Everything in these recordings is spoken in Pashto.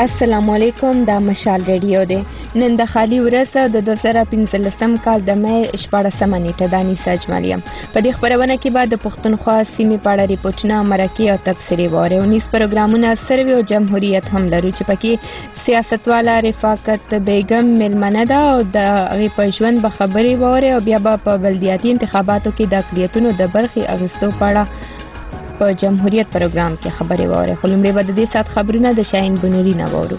السلام علیکم دا مشال ریډیو دی. نن د خالی ورځ د 2015 کال د مې 14 نیټه دانی سجمالیم. په دې خبرونه کې بعد د پښتونخوا سیمې په اړه ریپورتونه، مرکې او تبصرې وره او نیس پروګرامونه سروي او جمهوریت هم لرو چې پکې سیاستواله رفاقت بیگم ملمنه ده او د هغې په ژوند به خبرې وره او بیا به په بلدیاتي انتخاباتو کې د اقلیتونو د برخې اخیستو په اړه په جمهوریت پروګرام کې خبرې وره. خو لومړی به د دې سات خبرونه د شاهین بنوري نه وورو.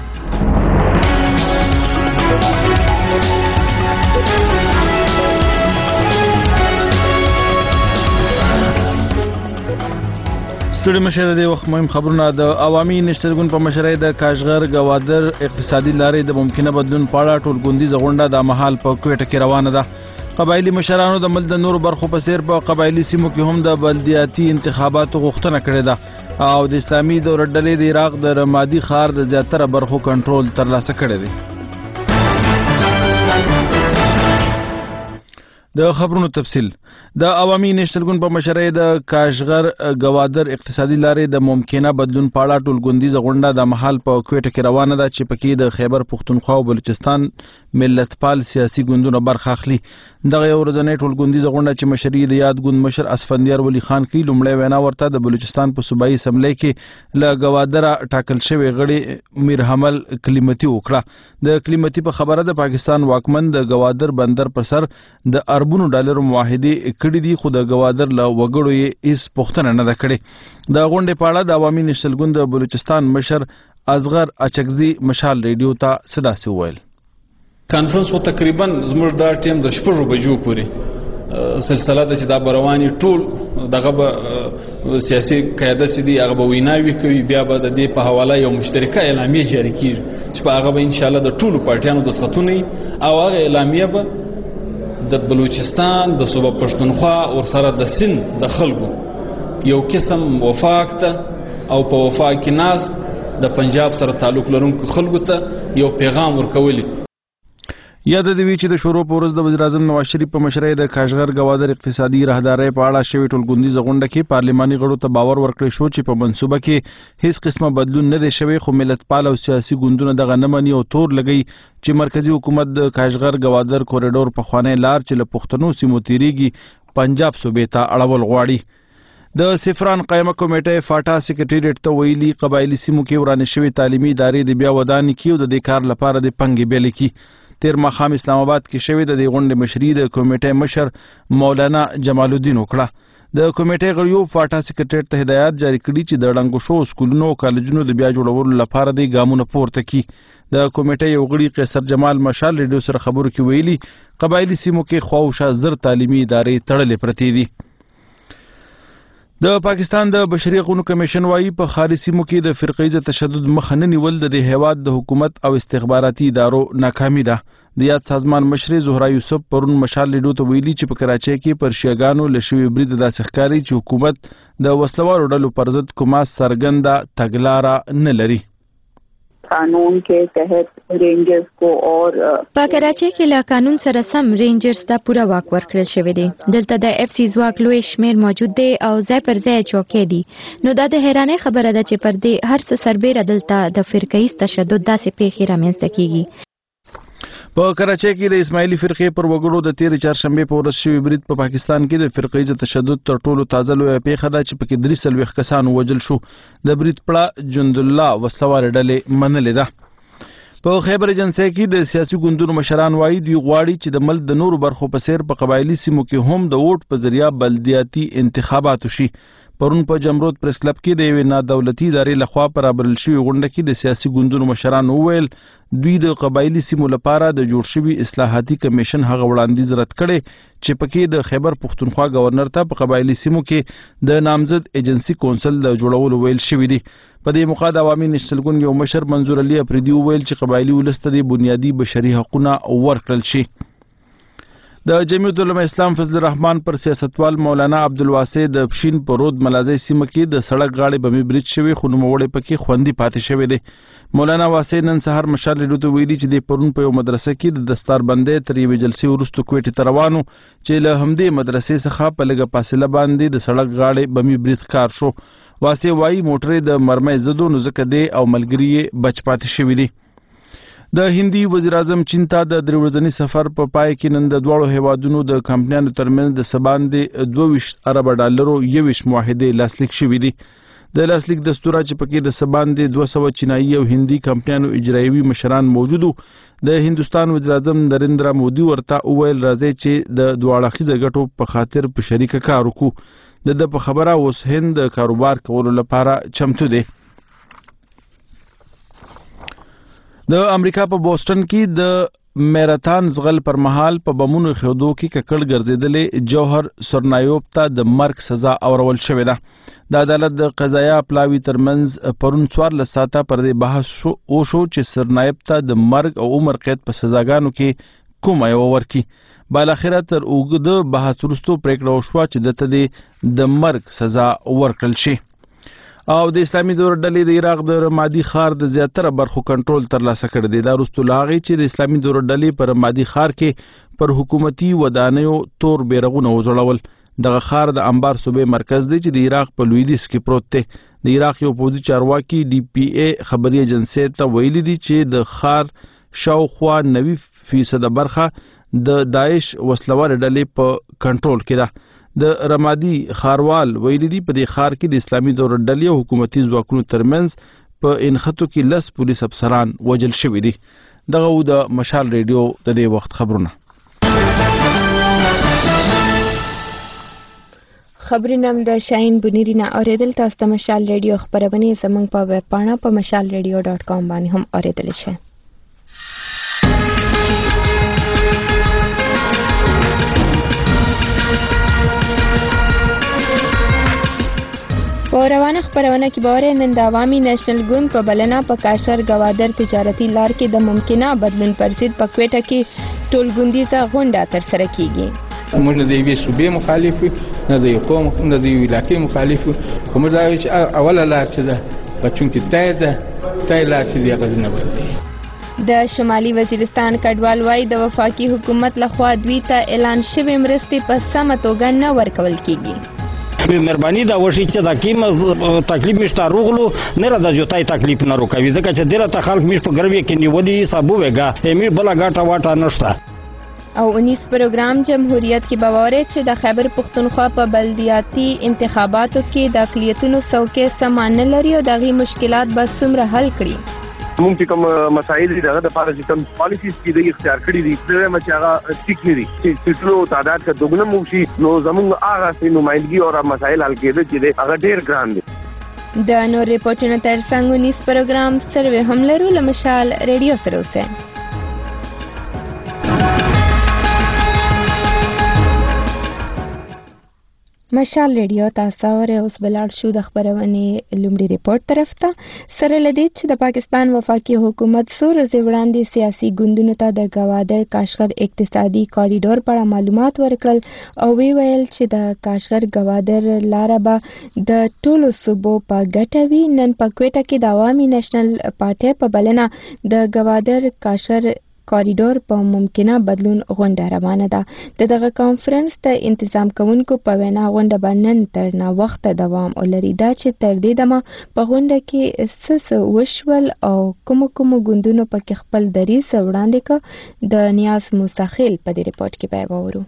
ستړي مشه د وخت مهم خبرونه. د عوامي نشترګون په مشرۍ د کاشغر گوادر اقتصادي لارې د ممکنه بدلون په اړه ټولګوندیزه غونډه د مهال په کوټه کې روانه ده. قبایلی مشرانو د ملک د نورو برخو په څیر په قبایلی سیمو کې هم د بلدیاتي انتخاباتو غوښتنه کړې ده او د اسلامي دولت ډلې د عراق د رمادي ښار د زیاتره برخو کنټرول ترلاسه کړی دی. د خبرونو تفصیل. د عوامي نشترګون په مشرۍ د کاشغر گوادر اقتصادي لارې د ممکنه بدلون په اړه ټولګوندیزه غونډه د مهال په کوټه کې روانه ده چې پکې د خیبر پښتونخوا او بلوچستان ملتپال سیاسي ګوندونو برخه اخلي. دغه یو ورځنۍ ټولګوندیزه غونډه چې مشري د یاد ګوند مشر اسفندیار ولی خان کوي، لومړی وینا ورته د بلوچستان په صوبایي اسمبلی کې له گوادر ټاکل شوی غړي میر حمل کلیمتي وکړه. د کلیمتي په خبره د پاکستان واکمن د گوادر بندر پر سر د اربونو ډالرو معاهده کړي دي، خو د گوادر له وګړو یې هیڅ پوښتنه نه ده کړې. د غونډې په اړه د عوامي نشترګون د بلوچستان مشر اصغر اچکزي مشال ریډیو ته صداسي وویل. کانفرنس خو تقریبا زموږ دا ټیم د 6 بجو پورې سلسله د چې دا برواني ټول دغه به سیاسي قیادت چې دی هغه به ویناوي کوي، بیا به د دې په حواله یو مشترکه اعلامیه جاری کیږي چې په هغه به ان شاء الله د ټولو پارټیانو د سختونې او هغه اعلامیه به د بلوچستان د صوبه پښتونخوا او سره د سند د خلکو یو قسم وفاق ته او په وفاق کې ناز د پنجاب سره تعلق لرونکو خلکو ته یو پیغام ورکولي. یاد دی چې د شروع په ورځ د وزیر اعظم نواز شریف په مشرۍ د کاشغر گوادر اقتصادي راهدارۍ په اړه شوی ټولګوندیزه غونډه کې پارلماني غړو ته باور ورکړی شو چې په منصوبه کې هیڅ قسمه بدلون نه دی شوی، خو ملتپال او سیاسي ګوندونه دغه نه مني او تور لګي چې مرکزی حکومت د کاشغر گوادر کوریډور په خوانی لار چې له پښتنو سیمو تیریږي پنجاب صوبې ته اړول غواړي. د سفران قائمه کمیټه فاټا سیکریټریټ ته ویلي قبایلی سیمو کې ورانه شوی تعلیمي ادارې د بیا ودانۍ کې او د دې کار لپاره د پنګ بیل کې تیر ماښام اسلام آباد کې شوی د دې غونډې مشري د کمیټې مشر مولانا جمال الدین وکړه. د کمیټې غړیو فاټا سیکریټریټ ته هدایت جاری کړي چې د ړنګو شو سکولونو او کالجونو د بیا جوړولو لپاره د ګامونه پورته کړي. د کمیټې یو غړي قیصر جمال مشال ریډیو سره خبرو کې ویلي قبایلی سیمو کې خواوشا زر تعلیمي ادارې تړلې پرتې دي. د پاکستان د بشري حقوقو کمیشن وايي په خارجي سیمو کې د فرقیزه تشدد مخه نه نیول د هیواد د حکومت او استخباراتي ادارو ناکامي ده. د یاد سازمان مشر زهرا یوسف پرون مشال لیډو ته ویلي چې په کراچۍ کې پر شیګانو لشوي برید داسې ښکاري چې حکومت د وسلوارو ډلو پر ضد کومه څرګنده تګلاره نه لري. قانون के तहत रेंजर्स को और په کراچۍ کې له قانون سره سم رینجرز ته پوره واک ورکړل شوی دی. دلته د اف سی ځواک لوی شمیر موجود دی او ځای پر ځای چوکۍ دي. نو دا د حیرانۍ خبره ده چې پر دې هر څه سربېره دلته د فرقیز تشدد داسې پیښې رامنځته کیږي. په کراچۍ کې د اسماعیلي فرقې پر وګړو د تیر چهارشنبه په ورځ شوی برید په پاکستان کې د فرقیز تشدد تر ټولو تازه لوی پیښه ده چې پکې 43 کسان وژل شو. د برید پړه جند الله وسلوار ډلې منلې ده. په خیبر ایجنسی کې د سیاسي ګوندونو مشران وایي دوی غواړي چې د ملک د نورو برخو په څیر په قبایلی سیمو کې هم د ووټ په ذریعہ بلدیاتي انتخابات وشي. پرون په جمرود پریس کلب کې د یوې نادولتي ادارې لخوا پرابرل شوی غونډه کې د سیاسي ګوندونو مشران وویل دوی د قبایلی سیمو لپاره د جوړ شوی اصلاحاتي کمیشن هغه وړاندیز رد کړي چې پکې د خیبر پښتونخوا گورنر ته په قبایلی سیمو کې د نامزد ایجنسی کونسل د جوړولو ویل شوی دی. په دې موقع د عوامي نشترګون یو مشر منظور علي افریدي ویل چې قبایلی ولست د بنیادی بشري حقوقونه ورکړل شي. د جمعیت العلماء اسلام فضل الرحمن پر سیاستوال مولانا عبدالواسع د پښین په رود ملازۍ سیمه کې د سړک غاړې بمي برید شوی خو نوموړی پکې خوندي پاتې شوی دی. مولانا واسع نن سهار مشال ریډیو ته ویلي چې د پرون په یو مدرسه کې د دستاربندۍ تر یوې جلسې وروسته کوټې ته روانو چې له همدې مدرسې څخه په لږه فاصله باندې د سړک غاړې بمي برید ښکار شو. واسه وایي موټرې د مرمۍ زدو نو ځکه دی او ملګری یې بچ پاتې شوي دي. د هندي وزیر اعظم چین ته د 3 ورځني سفر په پای کې نن د دواړو هیوادونو د کمپنیانو ترمنځ د سباندې 22 ارب ډالرو 21 معاهدې لاسلیک شوي دي. د لاسلیک دستور چې پکې د سباندې 200 چینایي او هندي کمپنیانو اجرایوي مشران موجودو. د هندستان وزیر اعظم نریندرا مودي ورته وویل راځي چې د دواړه اړخیزو ګټو په خاطر په شریکه کار وکړو. د په خبره اوس هند د کاروبار کولو لپاره چمتو دی. د امریکا په بوسټن کې د میراتھن زغل پر مهال په بمونو خودو کې ککړ ګرځیدلې جوهر سرنایوب ته د مرګ سزا اورول شوې ده. د عدالت د قضایا پلاوی ترمنځ پرون 14 ساعته پر دې بحث شو چې سرنایب ته د مرګ او عمر قید په سزاګانو کې کومه یو ورکی. بالاخره تر اوږده بحث وروسته پریکړه وشوه چې دته د مرګ سزا ورکړل شي. او د اسلامي دولت ډلې د عراق د رمادي ښار د زیاتره برخو کنټرول ترلاسه کړی دی. دا وروسته له هغې چې د اسلامي دولت ډلې په رمادي ښار کې پر حکومتي ودانیو تور بیرغونه وځړول. دغه ښار د انبار صوبې مرکز دی چې د عراق په لویدیځ کې پروت دی. د عراق یو پوځي چارواکي ډي پی ای خبري ایجنسي ته ویلي دي چې د ښار شاوخوا 90% برخه د داعش وسلوال ډلې په کنټرول کې ده. د رمادي ښاروال ویلي دي په دې ښار کې د اسلامي دولت ډلې او حکومتي ځواکونو ترمنځ په انخطو کې 10 پولیس افسران وژل شوي دي. دغه د مشال ریډیو د دې وخت خبرونه. خبرونه د شاهین بنیرینا اوریدل. تاسو ته مشال ریډیو خبرونه زموږ په ویب پاڼه په mashalradio.com باندې هم اوریدل شي. په روانه خبرونه کې باور نن د عوامي نېشنل ګوند په بلنه په کاشر گوادر تجارتي لار کې د ممکنه بدلون پر ضد په کوټه کې ټولګوندیزه غونډه ترسره کیږي. موږ نه د یوې صوبې مخالف یو، نه د یو قوم، نه د یوې علاقې مخالف یو. خو موږ دا وایو چې اوله لار چې ده په چونکې تای لار چې دی هغه نه بدلېږي. د شمالي وزیرستان کډوال وایي د وفاقي حکومت لخوا دوی ته اعلان شوې مرستې په سمه توګه نه ورکول کیږي. مهرباني دا وشي چې دا کیمه تکلیف مشته روغلو نه را د جوتای تکلیف نه روکوي ځکه چې ډیره ته خلک مش په ګروي کې نیولي حسابو وګا همي بل غاټه واټه نشته. او 19 پروګرام جمهوریت کې باور چې د خیبر پختونخوا په بلدیاتي انتخاباتو کې د اقلیتونو څوکۍ سمان نه لري او دغه مشکلات به څومره حل کړي. موږ چې کوم مسایل دي دغه د پاره چې کوم پالیسیز کې د اختیار کړی دي دا مچ هغه ټیک نه دي چې ټولو تعداد کا دوګنه موږ شي نو زموږ هغه سي نمائندګي او مسایل حل کېده چې هغه ډېر ګران دي. د نور ریپورتونو ترڅنګ 19 پروګرام سروې هم لرو. لمشال ریډیو سره اوسئ. مشال ریډیو تاسو اورئ. اوس بلار شو د خبرونې لومړي ریپورت طرف ته. سره لدی چې د پاکستان وفاقي حکومت څو ورځې وړاندې سیاسي ګوندونو ته د گوادر کاشغر اقتصادي کاریډور په اړه معلومات ورکړل او ویل چې د کاشغر گوادر لاره به د ټولو صوبو په ګټه وي. نن په کوټه کې د عوامي نېشنل پارټي په بلنه د گوادر کاشغر کاریډور په ممکنه بدلون غونډه روانه ده. دغه کانفرنس د انتظام کوونکو په وینا غونډه به نن تر نا وخته دوام ولري. دا چې تر دې دمه په غونډه کې څه وشول او کوم ګوندونو پکې خپل دریځ وړاندې کړ د نیاز موسخیل په دې ریپورت کې به وورو.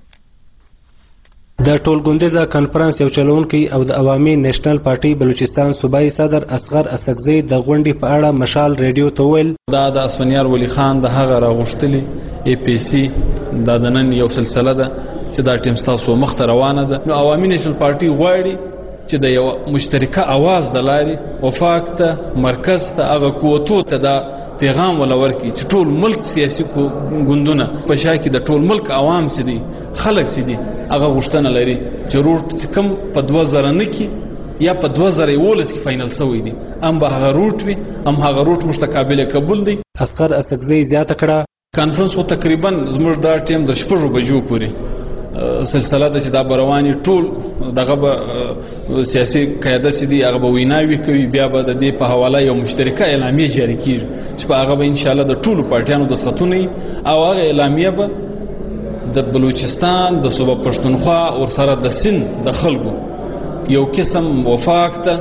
د ټولګوندیزه کانفرنس یو چلونکي او د عوامي نېشنل پارټي بلوچستان صوبایي صدر اصغر اسکزی د غونډې په اړه مشال ریډیو ته ویل دا د اسفنیار ولی خان د هغه راغوښتلي ای پی سی دا د نن یو سلسله ده چې دا ټیم ستاسو مخ ته روانه ده. نو عوامي نېشنل پارټي غواړي چې د یو مشترکه اواز د لارې وفاق ته مرکز ته هغه قوتو ته دا پیغام ولور کی چې ټول ملک سیاسي ګوندونه په شا کې د ټول ملک عوام سي دي خلک سي دي هغه غوښتنه لري چې روټ کم په 2009 کې یا په 2011 کې فائنل شوی دي هم به هغه روټ وي هم هغه روټ مستقابل قبول دي. اصغر اسکزی زیاته کړه کانفرنس خو تقریبا زموږ دا ټیم د 6 بجو پورې سلسله د چې دا برواني ټول دغه سیاسي قیادت چې دی هغه به ویناوي کوي بیا به د دې په حواله یو مشترکه اعلامیه جاری کیږي چې په هغه به ان شاء الله د ټولو پارټیانو د سختونې او هغه اعلامیه به د بلوچستان د صوبه پښتونخوا او سره د سند د خلکو یو قسم وفاق ته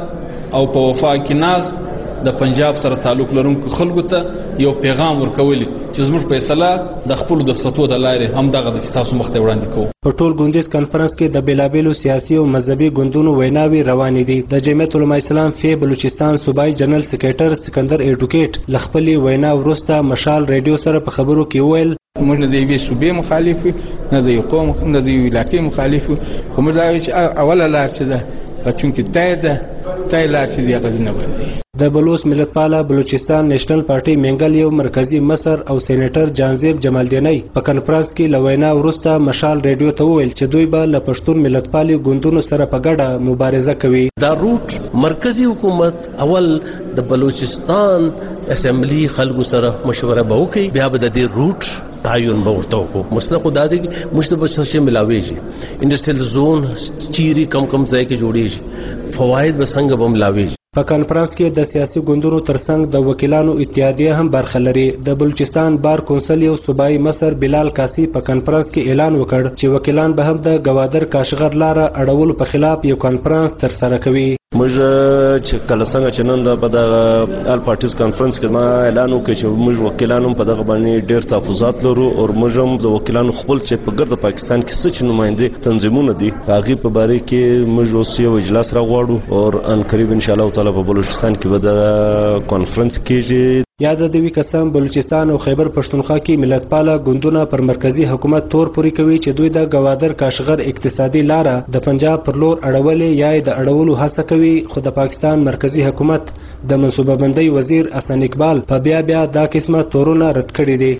او په وفا کې ناز د پنجاب سره تعلق لرونکو خلکو ته یو پیغام ورکولی چې زموږ فیصله د خپل د سطو د لارې هم دغه د تاسو مخ ته وړاندې کوو. په ټول ګوندیز کانفرنس کې د بیلابیلو سیاسي او مذهبي ګوندونو ویناوي روانې دي. د جمعیت علماء اسلام فی بلوچستان صوبایي جنرال سکریټر سکندر ایډوکیټ له خپلې وینا وروسته مشال ریډیو سره په خبرو کې وویل موږ نه د یوې صوبې مخالف یو، نه د یو قوم، نه د یو علاقې مخالف یو، خو موږ دا وایو چې اوله لار چې ده چونکې تای لار چې دی هغه نه بندي. د بلوچ ملتپاله بلوچستان نیشنل پارټي منګل یو مرکزی مصر او سېنیټر جانزیب جمالدینی په کنفرانس کې له وینا وروسته مشال ریډیو ته وویل چې دوی به له پښتون ملتپالي ګوندونو سره په ګډه مبارزه کوي. دا روټ مرکزی حکومت اول د بلوچستان اسمبلی خلکو سره مشوره به وکړي، بیا به د دې روټ تعین به ورته وکړو. مسله خو دا دی موږ ته به څه شی ملاویږي، انډسټریل زون چیرې کم ځای کې جوړیږي، فواید به څنګه به ملاویږي. په کانفرنس کې د سیاسي ګوندونو ترڅنګ د وکیلانو اتحادیه هم برخه لري. د بلوچستان بار کونسل یو صوبایي مصر بلال کاسی په کانفرنس کې اعلان وکړ چې وکیلان به هم د گوادر کاشغر لاره اړولو په خلاف یو کانفرنس ترسره کوي. موږ چې کله څنګه چې نن په دغه آل پارټیز کانفرنس کې ما اعلان وکړ چې موږ وکیلانو په دغه باندې ډېر تحفظات لرو او موږ هم د وکیلانو خپل چې په ګرد پاکستان کې څه چې نمائندې تنظیمونه دي هغه په باره کې موږ اوس یو اجلاس راغواړو او ان قریب ان شاء الله تعالی په بلوچستان کې به د کانفرنس کېږي. یاد د دوی قسم بلوچستان او خیبر پښتونخوا کې ملتپاله ګوندونه پر مرکزی حکومت تور پوری کوي چې دوی د گوادر کاشغر اقتصادي لاره د پنجاب پر لور اړولې یا د اړولو هڅه کوي، خو د پاکستان مرکزی حکومت د منصوبه بندۍ وزیر حسن اقبال په بیا دا قسمه تورونه رد کړي دي.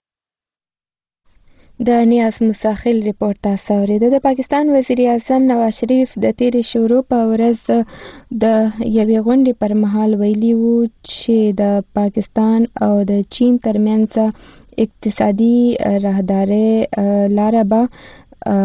د نیاز مساخل ریپورت تاسو اوریدو. د پاکستان وزیر اعظم نواز شریف د تیرې شروع په ورځ د یوې غونډې پر مهال ویلي وو چې د پاکستان او د چین ترمنځ اقتصادي راهداري لاره به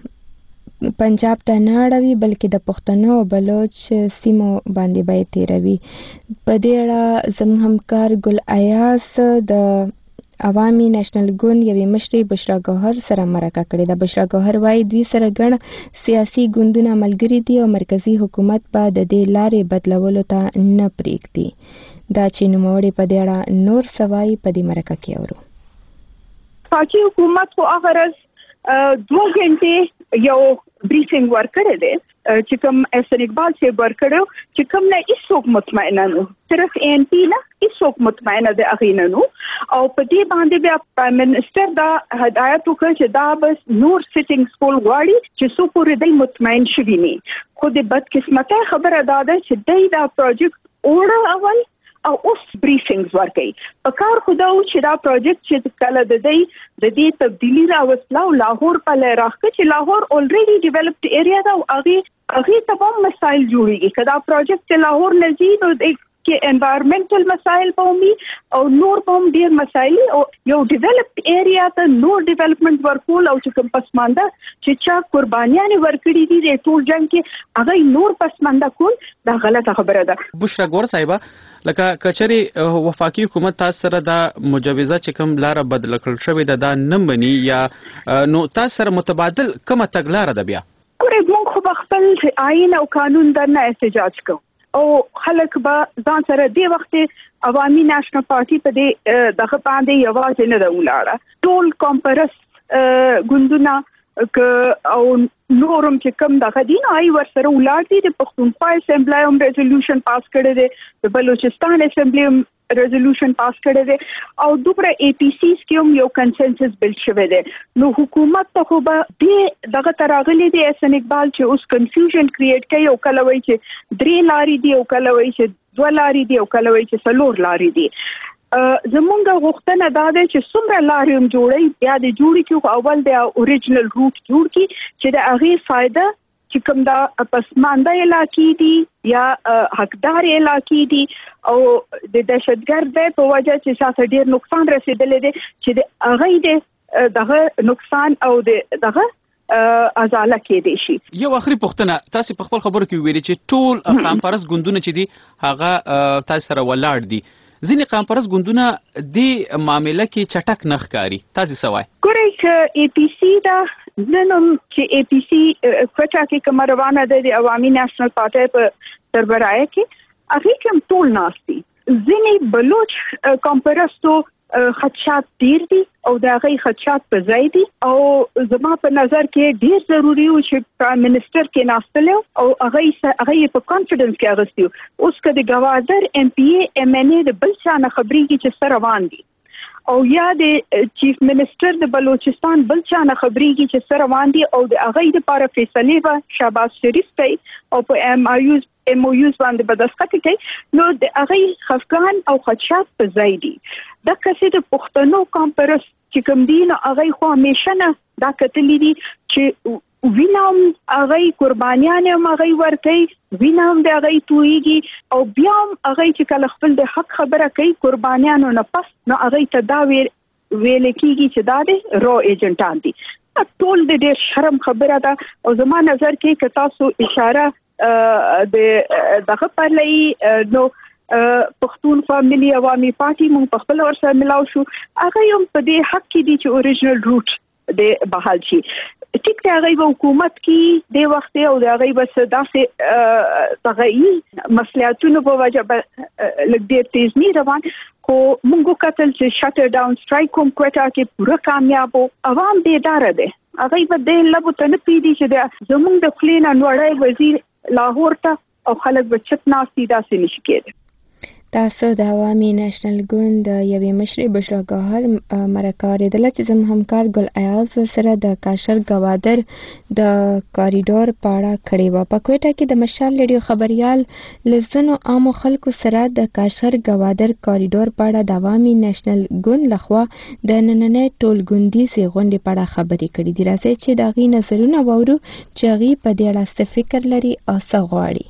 پنجاب ته نه اړوي بلکې د پښتنو او بلوچ سیمو باندې به تیروي. په دې اړه زموږ همکار ګل ایاس د عوامي نېشنل ګوند یوې مشرې بشرا ګوهر سره مرکه کړې ده. بشرا ګوهر وایي دوی سره ګڼ سیاسي ګوندونه ملګري دي او مرکزی حکومت به د دې لارې بدلولو ته نه پرېږدي. دا چې نوموړې په دې اړه نور څه وایي په دې مرکه کې اورو. پاکي حکومت خو هغه ورځ 2 غنټې یو بریفینګ ورکړی دی چې کوم حسن اقبال سے ورکړو چې کوم نه هیڅوک مطمئن نه، صرف ان پی نه هیڅوک مطمئن ده اغه نه. او په دې باندې بیا پرایم منسٹر دا هدایت وکړ چې دا بس نور سیټینګ سکول غواړي چې څو پورې دی مطمئن شوي نه. خو د بدقسمته خبره دا ده چې دا پروجیکټ اوړه اول او اوس بریفینګز ورکړي. په کار خدا او چې دا پروجیکټ چې کله د دې تبدیلی راوستلا او لاهور په لاره راځي چې لاهور اولریډي ډیولپډ ایریا دا او هغه تمام مسایل جوړیږي. کدا پروجیکټ لاهور نزيد او کې انوایرنمنټل مسایل پومي او نور پوم ډیر مسایل او یو ډیولپډ ایریا ته نور ډیولپمنٹ ورکول او چې کوم پسمانده چې چا قربانیان ورکړي دي د ټول جنگ کې هغه نور پسمانده کول دا غلطه خبره ده. بشرا ګور صاحبہ لکه کچري وفاقي حکومت تاسو سره دا مجوزه چې کوم لار بدل کړل شوې ده دا نه مني یا نو تاسو سره متبادل کومه تګلاره ده؟ بیا ګورې موږ خو خپل آئین او قانون درنه احتجاج کوو او خلک به ځان سره دی وخت عوامي نېشنل پارټي په دې دغه باندې یوازې نه ولاړه. ټول کمپرس ګوندونه او نورم چې کم دغه دین آی ورسره ولاړ دي. د پښتونخوا اسمبلی هم ریزولوشن پاس کړی دی، د بلوچستان اسمبلی هم ریزولوشن پاس کړی دی او دوبره ای پی سی کې هم یو کنسنسس بل شوی دی. نو حکومت ته خو به دغه تراغلی دی حسن اقبال چې اوس کنفیوژن کریټ کوي او کله وایي چې 3 لارې دي او کله وایي چې 2 لارې دي او کله وایي چې 4 لارې دي. زمونږ غوښتنه دا ده چې څومره لارې هم جوړي بیا د جوړي کې اول د اوریجنل روټ جوړ کی چې د هغه فائدہ چې کوم دا پسمانده علاقې دي یا حقدار علاقې دي او د دهشتګرد په وجه چې شاته ډیر نقصان رسیدلی دی چې د هغه دغه نقصان او دغه ازاله کې دي شي. یو اخري پوښتنه تاسو په خپل خبرو کې ویلي چې ټول قامپرس ګوندونه چې دي هغه تاسو سره ولاړ دي. ځینې قامپرس ګوندونه د معاملې کې چټک نه ښکاري، تاسو څه وایي؟ ګورئ چې ای پی سی دا نن چې ای پی سی کوټه کې کوم روانه ده د عوامي نېشنل پارټي په سربراهي کې هغه کوم ټول ناشتي ځینې بلوچ کمپرستو خدشات ډیر دي او دا غي خدشات په ځای دي او زما په نظر کې ډیر ضروری و چې پرایم منسٹر کې ناستلو او هغه په کانفیډنس کې اغستیو اوس کله گوادر ایم پی ای ایم ان ای د بل څه نه خبريږي چې سره روان دي او یا د چیف منسٹر د بلوچستان بل څه نه خبريږي چې سره روان دي او د هغه لپاره فیصله به شهباز شریف کوي او په ام او یوز باندې بدسخت کوي نو د هغه خفقان او خدشات په ځای دي د کسې د پښتنو کمپرس چې کوم دین هغه خو همیشه نه دا کتلې دي چې وینم هغه قربانیان هم هغه ورکي وینم د هغه تویږي او بیا هغه چې کله خپل د حق خبره کوي قربانیانو نه پس نو هغه تداویر ویل کیږي چې دا د رو ایجنټان دي ټول د دې شرم خبره ده او زما نظر کې که تاسو اشاره د دغه پرلې نو پښتونخوا ملي عوامي پارټي مونږ په خپل ور سره ملاو شو هغه هم په دې حق کې دي چې اوریجنل روټ د بحال شي ټیک ته هغه حکومت کې د وخت او د هغه بس داسې تغییر مسلحتونو په وجه لږ ډیر تیز نه روان خو مونږ کتل چې شټر ډاون سټرایک کوم کوټا کې پوره کامیاب او عوام بیدار دي هغه په دې لبو ته نه پیډي چې زمونږ د خلینا نوړای وزیر لاهور ته او خلک بچت ناسي داسې نشي کېږي تاسو د عوامي نېشنل ګوند یوې مشرې بشرا ګوهر مرکه اورېدله چې زموږ همکار ګل ایاز سره د کاشر ګوادر د کاریډور په اړه کړې وه په کوټه کې د مشال ریډیو خبریال له ځینو عامو خلکو سره د کاشر ګوادر کاریډور په اړه د عوامي نېشنل ګوند لخوا د نننۍ ټولګوندیزې غونډې په اړه خبرې کړې دي راځئ چې د هغې نظرونه واورو چې هغې په دې اړه څه فکر لري او څه غواړي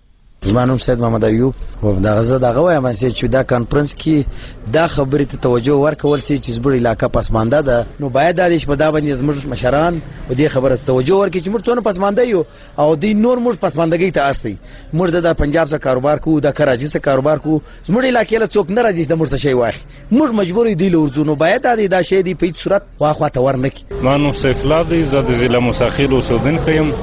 زما نوم سید محمد ایوب و دغه وایم چې دا کانفرنس کې دا خبرې ته توجه ورکول سي چې زموږ علاقه پسمانده ده نو باید د دې په دا باندې زموږ مشران او دې خبره ته توجه ورکړي چې موږ ټول پسمانده یو او دې نور موږ پسماندګۍ ته استي موږ د پنجاب څخه کاروبار کوو د کراچي څخه کاروبار کوو زموږ علاقې له څوک نه راځي د موږ څه شي واخی موږ مجبور دي لورځو نو باید دا شی دی په هیڅ صورت واخوا ته ورنکي ما نوم سیف الله دی زه د ضلع مساخیل اوسیدونکی یم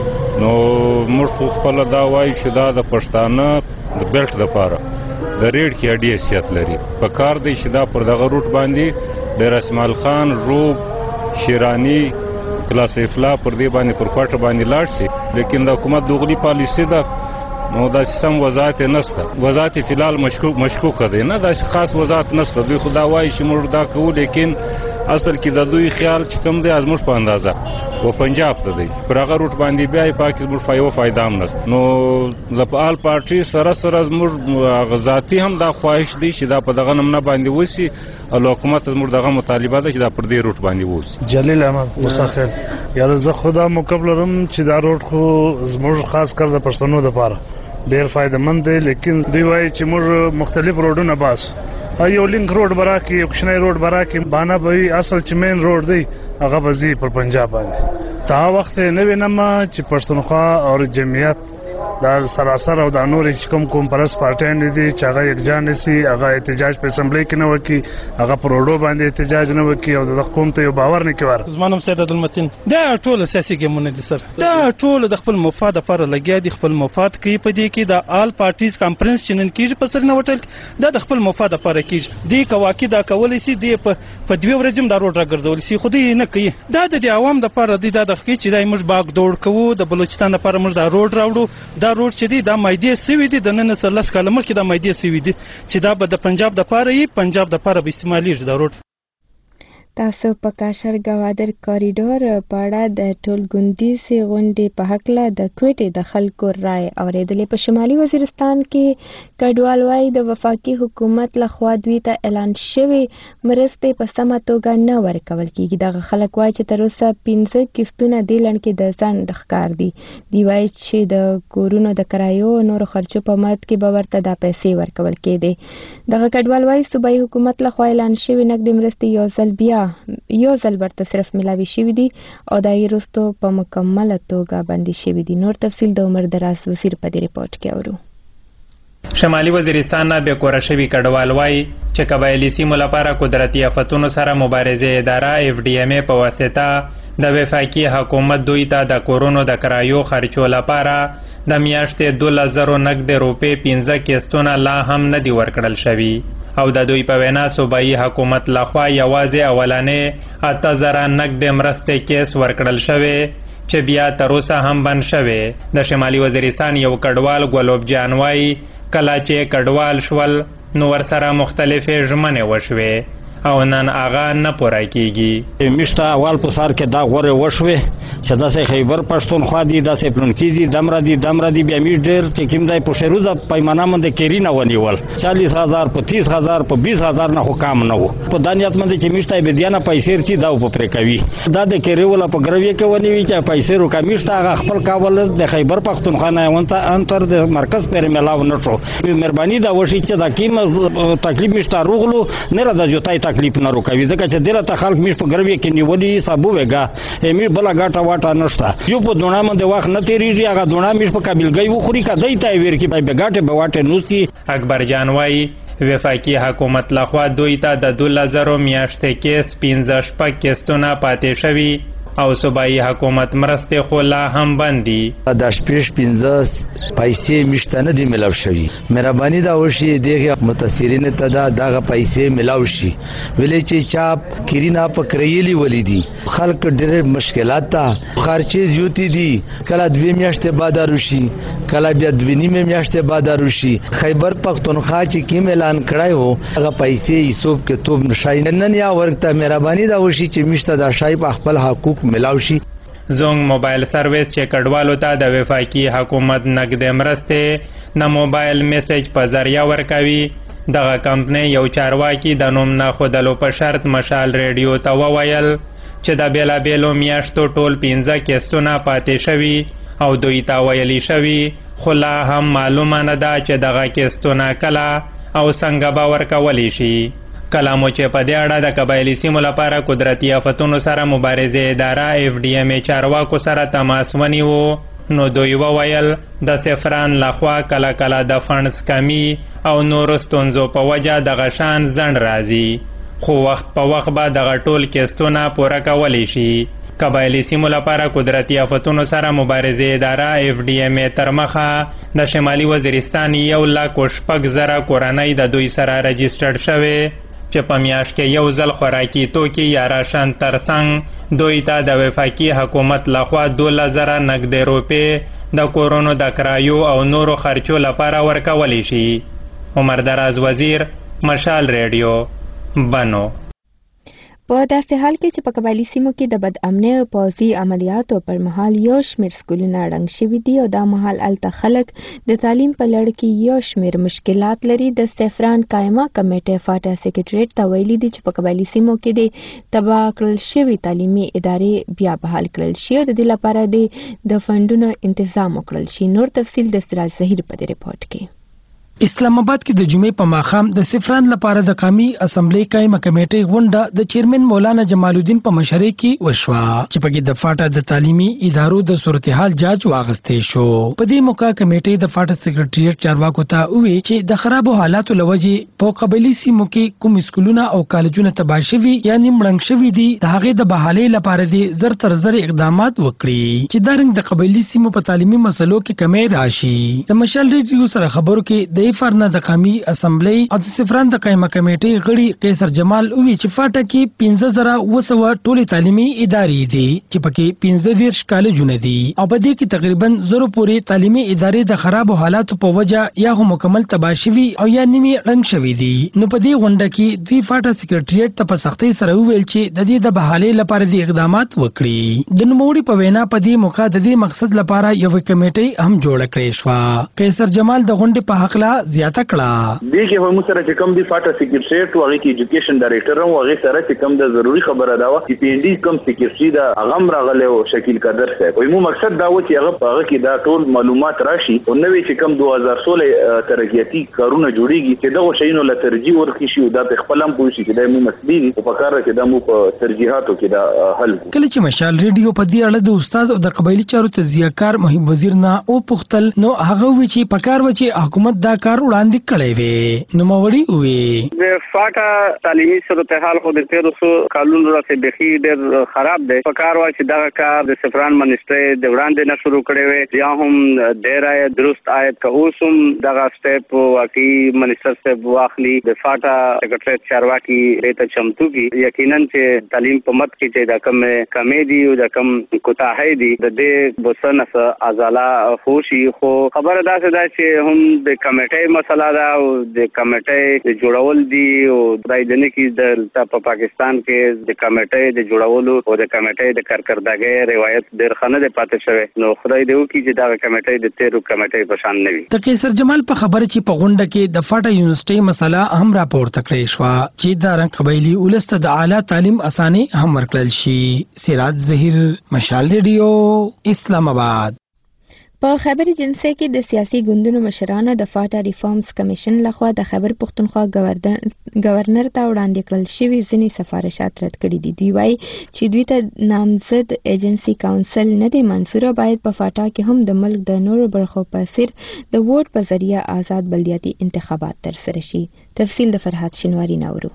نو موږ خو خپل دا وایو چې دا د پښتانه د بیلټ لپاره د ریډ کې اډي حیثیت لري په کار دی چې دا پر دغه روټ باندې د رسمال خان روب شیرانی کلاس افلا پر دې باندې پر کوټه باندې لاړ شي لیکن د حکومت دغلی پالیسی ده نو دا سم وضاحت نشته وضاحت فلال مشکوک دی نه دا خاص وضاحت نشته دوی خدا وایي چې موږ دا کوو لیکن اصل کې د دوی خیال چې کوم دی ازموږ په اندازه و پنجاب ته دی پر هغه روټ باندې بیا پاکستان موږ فایده هم نشته نو د آل پارټي سره موږ ذاتي هم دا خواهش دی چې دا په دغه نمونه باندې وسی او حکومت موږ دغه مطالبه ده چې دا پر دې روټ باندې وسی جلیل احمد مساخر یاره زه خدا مقابل رم چې دا روټ خو زموږ خاص کر د پښتنو لپاره ډیر فائدہ مند دی لیکن دوی وایي چې موږ مختلف روډونه باس یو لینک روډ براکي یو کشنای روډ براکي بانا به اصل چې مین روډ دی هغه بزی پر پنجاب باندې تا وخت نه وینم چې پښتونخوا او جمعیت دا سراسر او د نور کوم پرس پارټیان دي چې هغه یکجان نسی هغه احتجاج په اسمبلی کې نه وکي هغه پروډو باندې احتجاج نه وکي او د حکومت یو باور نه کوي زمانم سید عبدالمتین دا ټول سیاسي ګمونه دي سر دا ټول د خپل مفاد لپاره لګیا دي خپل مفاد کوي په دې کې د آل پارټیز کانفرنس چې نن کیږي په سر نه وټل دا د خپل مفاد لپاره کیږي دی کواکې دا کول شي دی په دوی ورځم دا روډ راګرځول شي خو دې نه کوي دا د عوام لپاره دی دا د خې چې دای موږ باغ دوړ کوو د بلوچستان لپاره موږ دا روډ راوړو دا روډ چې دی دا مایدې سوي دي د نن سره لس کاله مخکې دا مایدې سوي دي چې دا به د پنجاب د پاره یې پنجاب د پاره به استعمالېږي دا روډ تاسو په کاشر ګوادر کاریډور په اړه د ټولګوندیزې غونډې په هکله د کوټې د خلکو رائے اورېدلې په شمالي وزیرستان کې کډوال وایي د وفاقي حکومت لخوا دوی ته اعلان شوی مرستې په سمه توګه نه ورکول کیږي دغه خلک وایي چې تر اوسه 15 کیستونه دې لړ کې د ځنډ ښکار دي دوی وایي چې د کورونو د کرایو او نورو خرچو په مد کې به ورته دا پیسې ورکول کېدې دغه کډوال وایي صوبایي حکومت لخوا اعلان شوی نقدې مرستې یو ځل ورته صرف ملاوي شوي دي او دا یې وروستو په مکمله توګه بندي شوي دي نور تفصیل د عمر دراز وزیر په دې ریپورټ کې اورو شمالي وزیرستان نه بې کوره شوي کډوال وایي چې قبایلي سیمو لپاره قدرتي آفتونو سره مبارزې اداره FDMA په واسطه د وفاقي حکومت دوی ته د کورونو د کرایو خرچو لپاره د میاشتې 2000 نقد روپۍ 15 کیستونه لا هم نه دي ورکړل شوي او د دوی په وینا صوبایي حکومت لخوا یوازې اولنې 8000 نقد مرستې کیس ورکړل شوی چې بیا تر اوسه هم بند شوی. د شمالي وزیرستان یو کډوال ګلوب جان وایي کله چې کډوال شول نو ورسره مختلفې ژمنې وشوې او نن هغه نه پوره کیږي. میشته اول په سر کې دا غوره وشوي چې داسې خیبر پښتونخوا دي داسې پلونکي دي دمره دي بیا میش ډېر چې کوم دی په شیروزه پیمانه باندې کیری نه ونیول 40000 په 30000 په 20000 نه خو کام نه وو په دانیات باندې چې میشته به دیانه پیسې رچی دا په پرې کوي دا د کیری ولا په ګروي کې ونیوي چې پیسې رو کمیشته هغه خپل کاول د خیبر پښتونخوا نه ونته انتر د مرکز پر ملاو نه شو. مهرباني دا وشي چې دا کیمه تکلیف میشته روغلو نه را د جوتای تکلیف نه روکوي ځکه چې دلته خلک میش په ګروي کې نیولي صابو وګا می بل غاټه واټه نشته یو په دونه باندې وخت نه تیریږي هغه دونه میش په قابلګي وخوري کدی ته ویر کې به غاټه به واټه نوسی. اکبر جان وایي وفاقي حکومت لخوا دوی ته د 2000 میاشتې کیس 15 شپږ کیسونه پاتې شوي او صوبایي حکومت مرستې خو لا هم بند دي. د شپږ 15 پیسې مشته نه دي ملاو شوي. مهرباني دا وشي دغه متاثرین ته دغه پیسې ملاو شي ولې چې چاپ کرینا پکړېلی ولیدي خلک ډېر مشکلات ته خرچې زیوتی دي کله 2 میاشتې بعد روشي کله بیا 2 نیمه میاشتې بعد روشي. خیبر پختونخوا چې کیم اعلان کړای وو هغه پیسې حساب کې توب نشای نن یا ورته مهرباني دا وشي چې مشته دا شای په خپل حقوق ملاوشي. زونګ موبایل سرویس چې کډوالو ته د وفاقي حکومت نقد مرستې نه موبایل میسج په ذریعہ ورکوي دغه کمپنۍ یو چارواکي د نوم نه خودلو په شرط مشال ریډیو ته وویل چې د بیلابیلو میاشتو ټول 15 کیسټونه پاتې شوي او دوی ته ویلي شوي خو لا هم معلومه نه ده چې دغه کیسټونه کله او څنګه به ورکولی شي. کله مو چې په دې اړه د قبایلي سیمو لپاره قدرتي آفتونو سره مبارزې اداره FDMA چارواکو سره تماس ونیو نو دوی وویل د سفران لخوا کله کله د فنډز کمی او نورو ستونزو په وجه دغه شان ځنډ راځي خو وخت په وخت به دغه ټول کیسټونه پوره کولی شي. قبایلي سیمو لپاره قدرتي آفتونو سره مبارزې اداره FDMA تر مخه د شمالي وزیرستان 1,06,000 کورنۍ د دوی سره رجسټرډ شوې چې په میاشت کې یو ځل خوراکي توکي یا راشن ترڅنګ دوی ته د وفاقي حکومت لخوا 2000 نقد روپۍ د کورونو د کرایو او نورو خرچو لپاره ورکولی شي. عمر دراز وزیر مشال ریډیو بنو. په داسې حال کې چې په قبایلي سیمو کې د بد امنۍ او پوځي عملیاتو پر مهال یو شمېر سکولونه ړنګ شوي دي او دا مهال هلته خلک د تعلیم په لړ کې یو شمېر مشکلات لري. د سفران قایمه کمیټې فاټا سیکریټریټ ته ویلي دي چې په قبایلي سیمو کې د تباه کړل شوي تعلیمي ادارې بیا بحال کړل شي او د دې لپاره د فنډونو تنظیم وکړل شي. نور تفصیل د سراج زهیر په دې ریپورت کې. اسلام آباد کې د جمعې په ماښام د سفران لپاره د قومي اسمبلی قائمه کمیټې غونډه د چیرمن مولانا جمال الدین په مشرۍ کې وشوه چې پکې د فاټا د تعلیمي ادارو د صورتحال جاج واغستې شو. په دې موقع کمیټې د فاټا سیکریټریټ چارواکو ته وویل چې د خرابو حالاتو لوجې په قبایلي سیمو کې کوم سکولونه او کالجونه تباه شوي یا نیمړنګ شوي دي د هغې د بحالۍ لپاره دې زر تر زر اقدامات وکړي چې دا رنګ د قبایلي سیمو په تعلیمي مسلو کې کمی راشي. د مشال ریډیو سره خبرو کې د فرنا د قومي اسمبلی او د سفران د قائمه کمیټې غړي قیصر جمال وی چې فاټا کې 15200 ټولې تعلیمي ادارې دي چې پکې 15 کالجونه دي او په دې کې تقریبا 0 پورې تعلیمي ادارې د خرابو حالاتو په وجه یا هم مکمل تباه شوي او یا نیمه ړنګ شوي دي. نو په دې غونډه کې دوی فاټا سیکریټریټ ته په سختۍ سره وویل چې د دې د بحالۍ لپاره د اقدامات وکړي. د نوموړي په وینا په دې موقع د دې مقصد لپاره یو کمیټه هم جوړه کړې شو. قیصر جمال د غونډې په حق لا زیاته کړه. دې کې هم سره چې کوم دی فاټا سیکریټریټ او هغه کې ایجوکیشن ډایریکټر او هغه سره چې کوم د ضروری خبره دا و چې پی ایچ ډی کوم سیکریټری دا هغه راغله او شکیل قدر صاحب وایي مو مقصد دا و چې هغه کې دا ټول معلومات راشي او نوې چې کوم 2016 ترقیاتی کارونه جوړیږي چې دا شینو له ترجیح ورکړي شي دا په خپل هم پوه شي چې دا مو مسلې او په کار کې دا مو په ترجیحاتو کې دا حل. کله چې مشال ریډیو په دې اړه د استاد او د قبایلي چارو تجزیه کار محب وزیر نه او پختل نو هغه وی چې په کار و چې حکومت دا انکار وړاندې کړی وی. نوموړي وی د فاټا تعلیمي صورتحال خو د 1300 کالونو راځي بخي ډېر خراب دی. په کار وای چې دا کار د سفران منسټري د وړاندې نه شروع کړي وي یا هم ډېر درست آیت که اوسم دغه سټیپ واقعي منسټر صاحب واخلي د فاټا سیکریټریټ چارواکي ریته چمتو کی یقینا چې تعلیم په مت کې چې دا کم کمیډي او دا کم کوتاهي دي د دې بوسنس ازالا خوشي خو خبره ده چې هم د کمیټې مسله ده او د کمیټې د جوړول دي او دای دنه کې د پاکستان کې د کمیټې د جوړولو او د کمیټې د کارکردګۍ روایت ډېر خنه ده پاتې شوی. نو خدای دې وکړي چې دا کمیټې د 13 کمیټې په شان نه وي. د قیصر جمال په خبره چې په غونډه کې د فاټا یونیورسيټي مسله هم راپورته کړې شو چې د رنګ قبایلی ولست د اعلی تعلیم اساني هم ورکړل شي. سراج ظهیر، مشال ریډیو، اسلام آباد. په خیبر جنسي کې د سیاسي ګوندونو مشرانو د فاټا ریفارمز کمیشن لخوا د خیبر پښتونخوا گورنر ته وړاندې کړل شوي ځینې سفارشات رد کړي دي. دوی وایي چې دوی ته نامزد ایجنسي کونسل نه دی منظور او باید په فاټا کې هم د ملک د نورو برخو په څیر د ووټ په ذریعه آزاد بلدیاتي انتخابات ترسره شي. تفصیل د فرحات شینواری ناورو.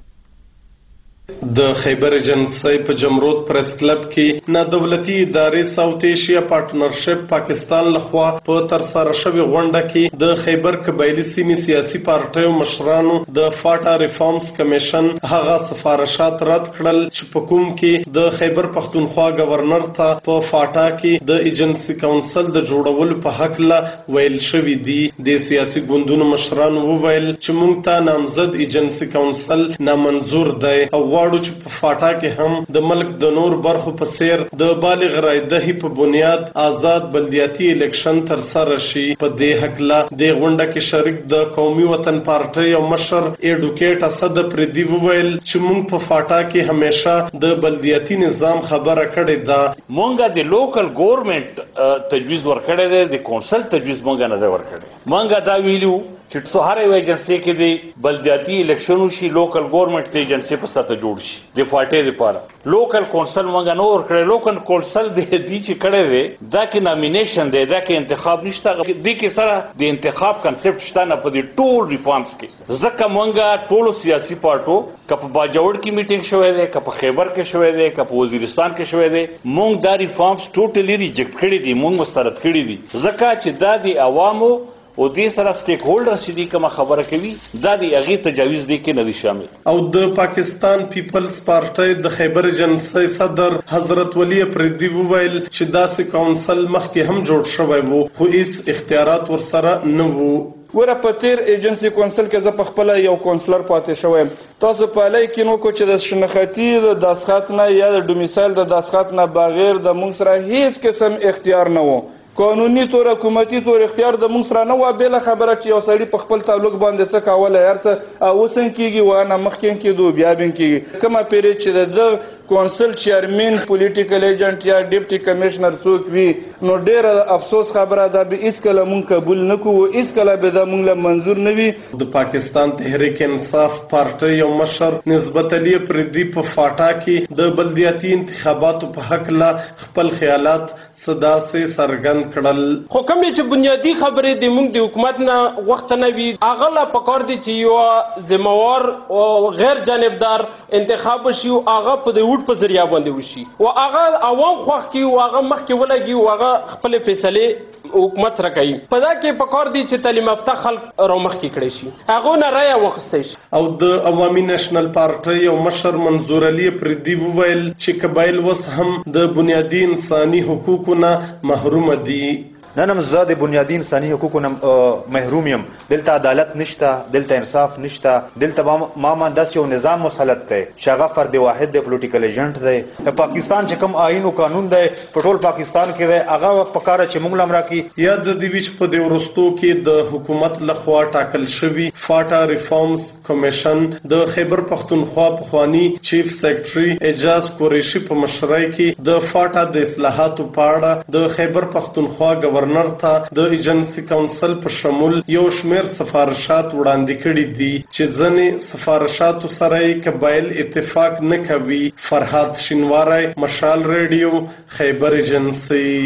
د خیبر جنسي په جمرود پریس کلب کې نه دولتي ادارې ساوث ایشیا پارټنرشپ پاکستان لخوا په تر سره شوی غونډه کې د خیبر قبایلی سیمې سیاسي پارټیو مشرانو د فاټا ریفارمز کمیشن هغه سفارشات رد کړل چې په کوم کې د خیبر پښتونخوا گورنر ته په فاټا کې د ایجنسي کونسل د جوړولو په حق لا ویل شوی دی. د سیاسي ګوندونو مشرانو وویل چې موږ ته نامزد ایجنسي کونسل نامنظور دی او غواړو چې په فاټا کې هم د ملک د نور برخو په څیر د بالغ رای دهي په بنیاد آزاد بلدیاتي الیکشن تر سره شي. په دې حق لا د غونډه کې شریک د قومي وطن پارټي او مشر ایډوکیټ اسد پردي وویل چې موږ په فاټا کې همیشه د بلدیاتي نظام خبره کړې ده. مونږه د لوکل ګورنمنت تجویز ورکړی دی، د کونسل تجویز مونږه نه دی ورکړی. مونږه دا ویلو چې څو هر یو ایجنسي کې د بلدیاتي الیکشن شي، لوکل ګورنمنت د ایجنسي په ساته جوړ شي د فاټې لپاره. لوکل کونسل مونږه نو ورکړی. لوکل کونسل د دې چې کړی دی دا کې نامینیشن دی، دا کې انتخاب نشته. دې کې سره د انتخاب کنسپټ شته نه په دې ټول ریفارمز کې. ځکه مونږه ټولو سیاسي پارټو که په باجوړ کې میټینګ شوی دی، که په خیبر کې شوی دی، که په وزیرستان کې شوی دی، مونږ دا ریفارمز ټوټلی ریجیکټ کړي دي، مونږ مسترد کړي دي. ځکه چې دا د عوامو او دې سره سټیک هولډرز چې دي کومه خبره کوي دا د هغې تجاویز دی کې نه دي شامل. او د پاکستان پیپلز پارټۍ د خیبر جنسي صدر حضرت ولی پردي وویل چې داسې کونسل مخکې هم جوړ شوی وو خو هیڅ اختیارات ورسره نه وو. ګوره په تیر ایجنسي کونسل کې زه په خپله یو کونسلر پاتې شوی. تاسو په الی کې نو کو چې د شناختی د داسخط نه یا د ډومیسایل د داسخط نه بغیر د موږ سره هیڅ قسم اختیار نه وو. قانوني طور حکومتي طور اختیار د موږ سره نه و. بله خبره چې یو سړي په خپل تعلق باندې څه کولی هر څه اوس هم کېږي وانه مخکې کېدو بیا به هم کېږي. کومه پیرید چې د کونسل چیرمن پولیټیکل ایجنټ یا ډیپټي کمشنر څوک وي نو ډیره افسوس خبره ده به هیڅکله مونږ قبول نه کوو، هیڅکله به دا مونږ له منظور نه وي. د پاکستان تحریک انصاف پارټۍ یو مشر نسبت علي پردي په فاټا کې د بلدیاتي انتخاباتو په حق لا خپل خیالات صدا سه سرګند کړل. خو کوم چې بنیادی خبرې د مونږ د حکومت نه وخت نه وي هغه لا پکار دي چې یو ذمہوار او غیر جانبدار انتخاب شي او هغه په په ذریعہ باندې وشي او هغه عوام خوښ کی او هغه مخکې ولګي او هغه خپل فیصله حکومت سره کوي. په دا کې پکار دي چې تعلیم یافته خلک راومخکې کړي شي، هغه نه رایه واخیستل شي. او د عوامي نېشنل پارټۍ او مشر منظور علي پردي وویل چې قبایل وس هم د بنیادی انساني حقوقو نه محروم دي. نن هم زه د بنیادي انساني حقوقو نه محروم یم. دلته عدالت نشته، دلته انصاف نشته، دلته ما داسې یو نظام مسلط دی چې هغه فرد واحد دی، پولیټیکل ایجنټ دی. د پاکستان چې کوم آئین او قانون دی په ټول پاکستان کې دی هغه پکاره چې موږ لم راکړي. یا د دې ویچ په دې ورستو کې د حکومت لخوا ټاکل شوی فاټا ریفارمز کمیشن د خیبر پښتونخوا پخوانی چیف سیکرټري اعجاز قریشي په مشرۍ کې د فاټا د اصلاحاتو په اړه د خیبر پښتونخوا گورنر ته د ایجنسي کونسل په شمول یو شمیر سفارشات وړاندې کړي دي چې ځنې سفارشاتو سره قبایل اتفاق نه کوي. فرحات شینواری، مشال ریډیو، خیبر ایجنسي.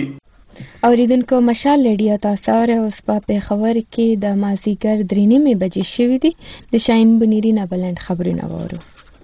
اوریدونکو مشال ریډیو تاسو اوس په پیښور کې د مازیګر 3:30 بجې شوې دي د شاهین بنيري نه بلند خبرونه وورو.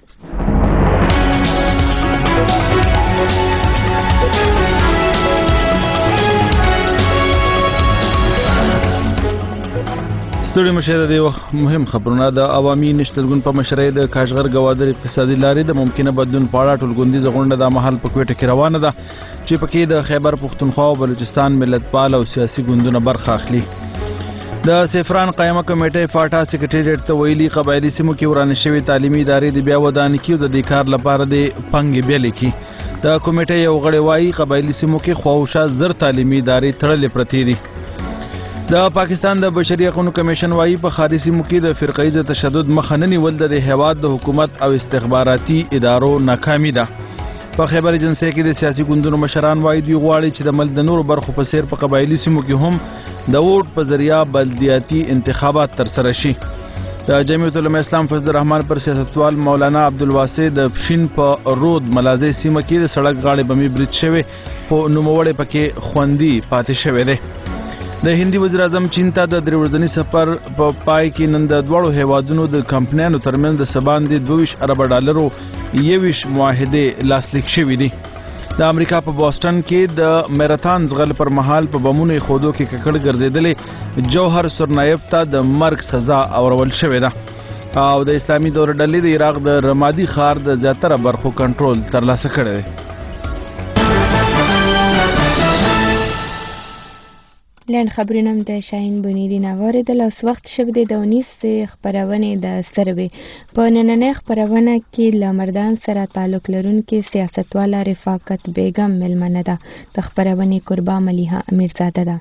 ستړي مشه د وخت مهم خبرونه د عوامي نشتلګون په مشرۍ د کاشغر گوادر اقتصادي لارې د ممکنه بدلون په اړه ټولګوندیزه غونډه د محل په کوټه کې روانه ده چې پکې د خیبر پختونخوا او بلوچستان ملتپال او سیاسي ګوندونه برخه اخلي. د سفران قائمه کمیټې فاټا سیکریټریټ ته ویلي قبایلی سیمو کې ورانه شوی تعلیمي ادارې د بیا ودانۍ کې د دې کار لپاره د پنګ بیل کې د کمیټې یو غړی وايي قبایلی سیمو کې خواوشا زر تعلیمي ادارې تړلې پرتې دي. د پاکستان د بشري حقوقو کمیشن وايي په خارجي سیمو کې د فرقیزه تشدد مخه نه نیول د هیواد د حکومت او استخباراتي ادارو ناکامي ده. په خیبر ایجنسی کې د سیاسي ګوندونو مشران وايي دوی غواړي چې د ملک د نورو برخو په څیر په قبایلی سیمو کې هم د ووټ په ذریعہ بلدیاتي انتخابات ترسره شي. د جمعیت العلماء اسلام فضل الرحمن پر سیاستوال مولانا عبدالواسع د پښین په رود ملازۍ سیمه کې د سړک غاړې بمي برید شوی خو نوموړی پکې خوندي پاتې شوی دی. د هندي وزیر اعظم چین ته د 3 ورځني سفر په پای کې نن د دوړو هیوادونو د کمپنیانو ترمنځ د سبان د 22 ارب ډالرو 21 معاهده لاسلیک شوې دي. د امریکا په بوسټن کې د میراتھن ځغل پر مهال په بمونو خودو کې ککړ ګرځیدلې جوهر سرنایب ته د مرګ سزا اورول شوې ده او د اسلامي دور ډلې د عراق د رمادي ښار د زیاتره برخو کنټرول ترلاسه کړی دی. لند خبرونه د شاهین بنيري نه واردل اوس وخت شوه د 19 خبرونه د سروي په نننۍ خبرونه کې لمردان سره تعلق لرونکي سیاستواله رفاقت بیگم ملمنه ده. د خبرونه قربا ملیحه امیرزاده ده.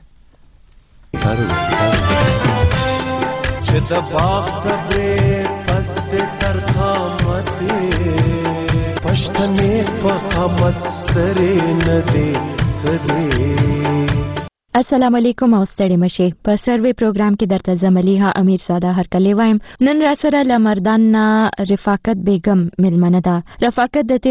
چې د باغ صبر پست تر قامت پښتنې فقامت سترې نه دي سدي. السلام علیکم او ستړي مشه په سروي پروګرام کې درته زملیها امیر ساده هر کله وایم. نن را سره لمردان رفاقت بیگم ملمنه ده. رفاقت د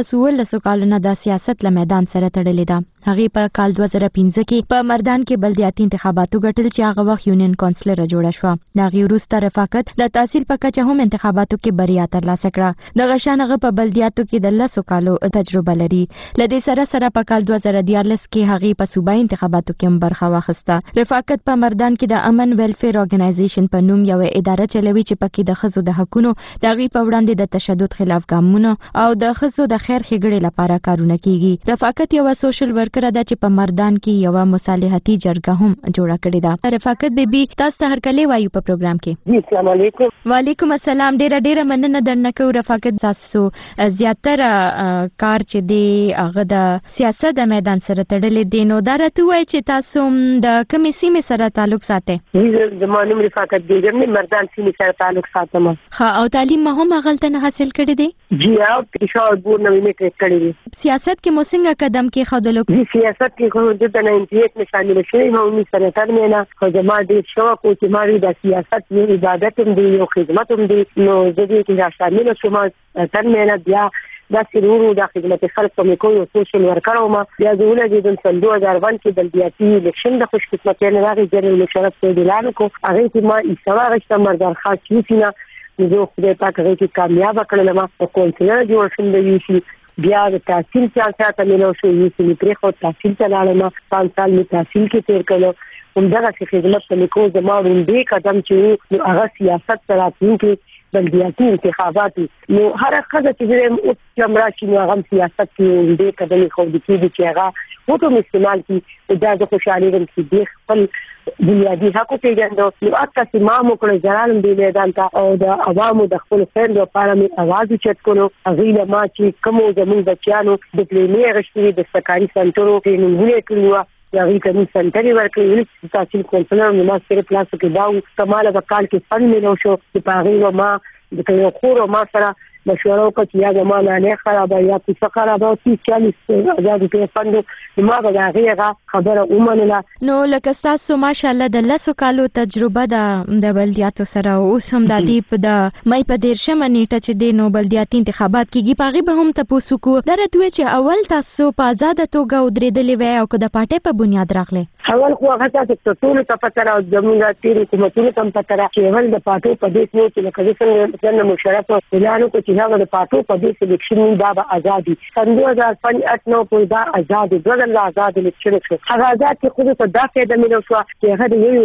13 کالونو د سیاست له میدان سره تړلې ده. هغه په کال 2015 کې په مردان کې بلدیاتي انتخاباتو ګټل چې هغه وخت یونین کونسلر جوړه شو. دا غیروسته رفاقت د تحصیل په کچه هم انتخاباتو کې بریا ترلاسه کړه. د غشانغه په بلدیاتو کې د 10 کالو تجربه لري. لدې سره په کال 2014 کې هغه په صوبایي انتخاباتو کې برخه واخیسته. رفاقت په مردان کې د امن ویلفیر ارګنایزیشن په نوم یو اداره چلوي چې پکې د خزو د حقوقو د غي په وړاندې د تشدد خلاف ګامونه او د خزو د خیر ښېګړې لپاره کارونه کیږي. رفاقت یو سوشل ورکر ده چې په مردان کې یو مصالحتي جرګه هم جوړه کړې ده. رفاقت بیبي تاسو ته هر کله وایو په پروګرام کې. السلام علیکم. وعلیکم السلام. ډیره مننه درنه کو. رفاقت تاسو زیاتره کار چې دی هغه د سیاست د میدان سره تړلې دي. نو دا راته وایي چې تاسو د کومې سیمې سره تعلق ساتئ؟ د مانوم رفاقت بیگم نه مردان سیمې سره تعلق ساتم. ها او تعلیم هم هغلته نه حاصل کړی دی؟ جی او پېښور بور نوې میټریک کړی دی. سیاست کې مو څنګه قدم کې خدلو؟ جی سیاست کې خو د 98 کې شامل شوم او می سره تر نه خو زما د شوق او چې ماري د سیاست یو عبادت هم دی یو خدمت هم دی. نو د دې کې شامل شوم تر نه بیا دا سرورو د خدمت خلک په میکو یو سوشل ورکر او ما بیا زونه د 2001 کې بلدیاتي الیکشن د خوش قسمتۍ نه راغی جنرال الیکشن په اعلان کو هغه چې ما ایسوا غشت مردان خاص یوسینا نو خدای پاک هغه کې کامیاب کړل. ما کونسلر جوړ شوم د یوسی بیا د تحصیل چانس ته ملو شو یوسی پرې خو تحصیل چلاله ما 5 سال می تحصیل کې تیر کړو. همدغه خدمت په میکو زما وړاندې قدم چې نو هغه سیاست تراتونکو بلدیاتي انتخابات نو هر خزه چې او چمراشي نو هغه سیاست کې دې قدمې خو د کې چې هغه وته استعمال کی دا د خوشالۍ رم کې د خپل بنیادی حق ته ګندو نو اته چې ما مو کړ جلال دی میدان ته او د عوامو د خپل خیر لپاره می आवाज چت کولو غیله ما چې کوم زمون بچیانو د پلینې غشتري د سرکاري سنټرو کې نمونه کړو یا غي کوم سنټري ورکړي تحصیل کونسلر نو ما سره پلاس کې داو کمال وکال کې فن ملو شو چې پاغي ما د یو خور ما سره مشوره وکړه چې یا زمانه نه خرابه یا څه خرابه او 30-40 روپۍ فند ما به هغه خبره ومنله. نو لکه تاسو ماشاءالله د 10 کالو تجربه د بلدیاتو سره اوس هم د دې په د مې په 13 نیټه چې د نو بلدیاتي انتخابات کیږي پاغي به هم تاسو کو درته چې اول تاسو په آزاد توګه ودرېدلې وای او د پټه په بنیاد راغله. اول خو هغه تاسو ټول ته پته راو زموږه تیر حکومتونو ته پته را چې ول د پټو په دې کې چې لکه څنګه مشرف اعلان کو چې هغه د پټو په دې سلیکشن دا به ازادي سن 2005 نو په دا ازادي بدل آزاد الیکشن شو. هغه آزاد چې خو ته دا فائدہ ملو شو چې هغه یو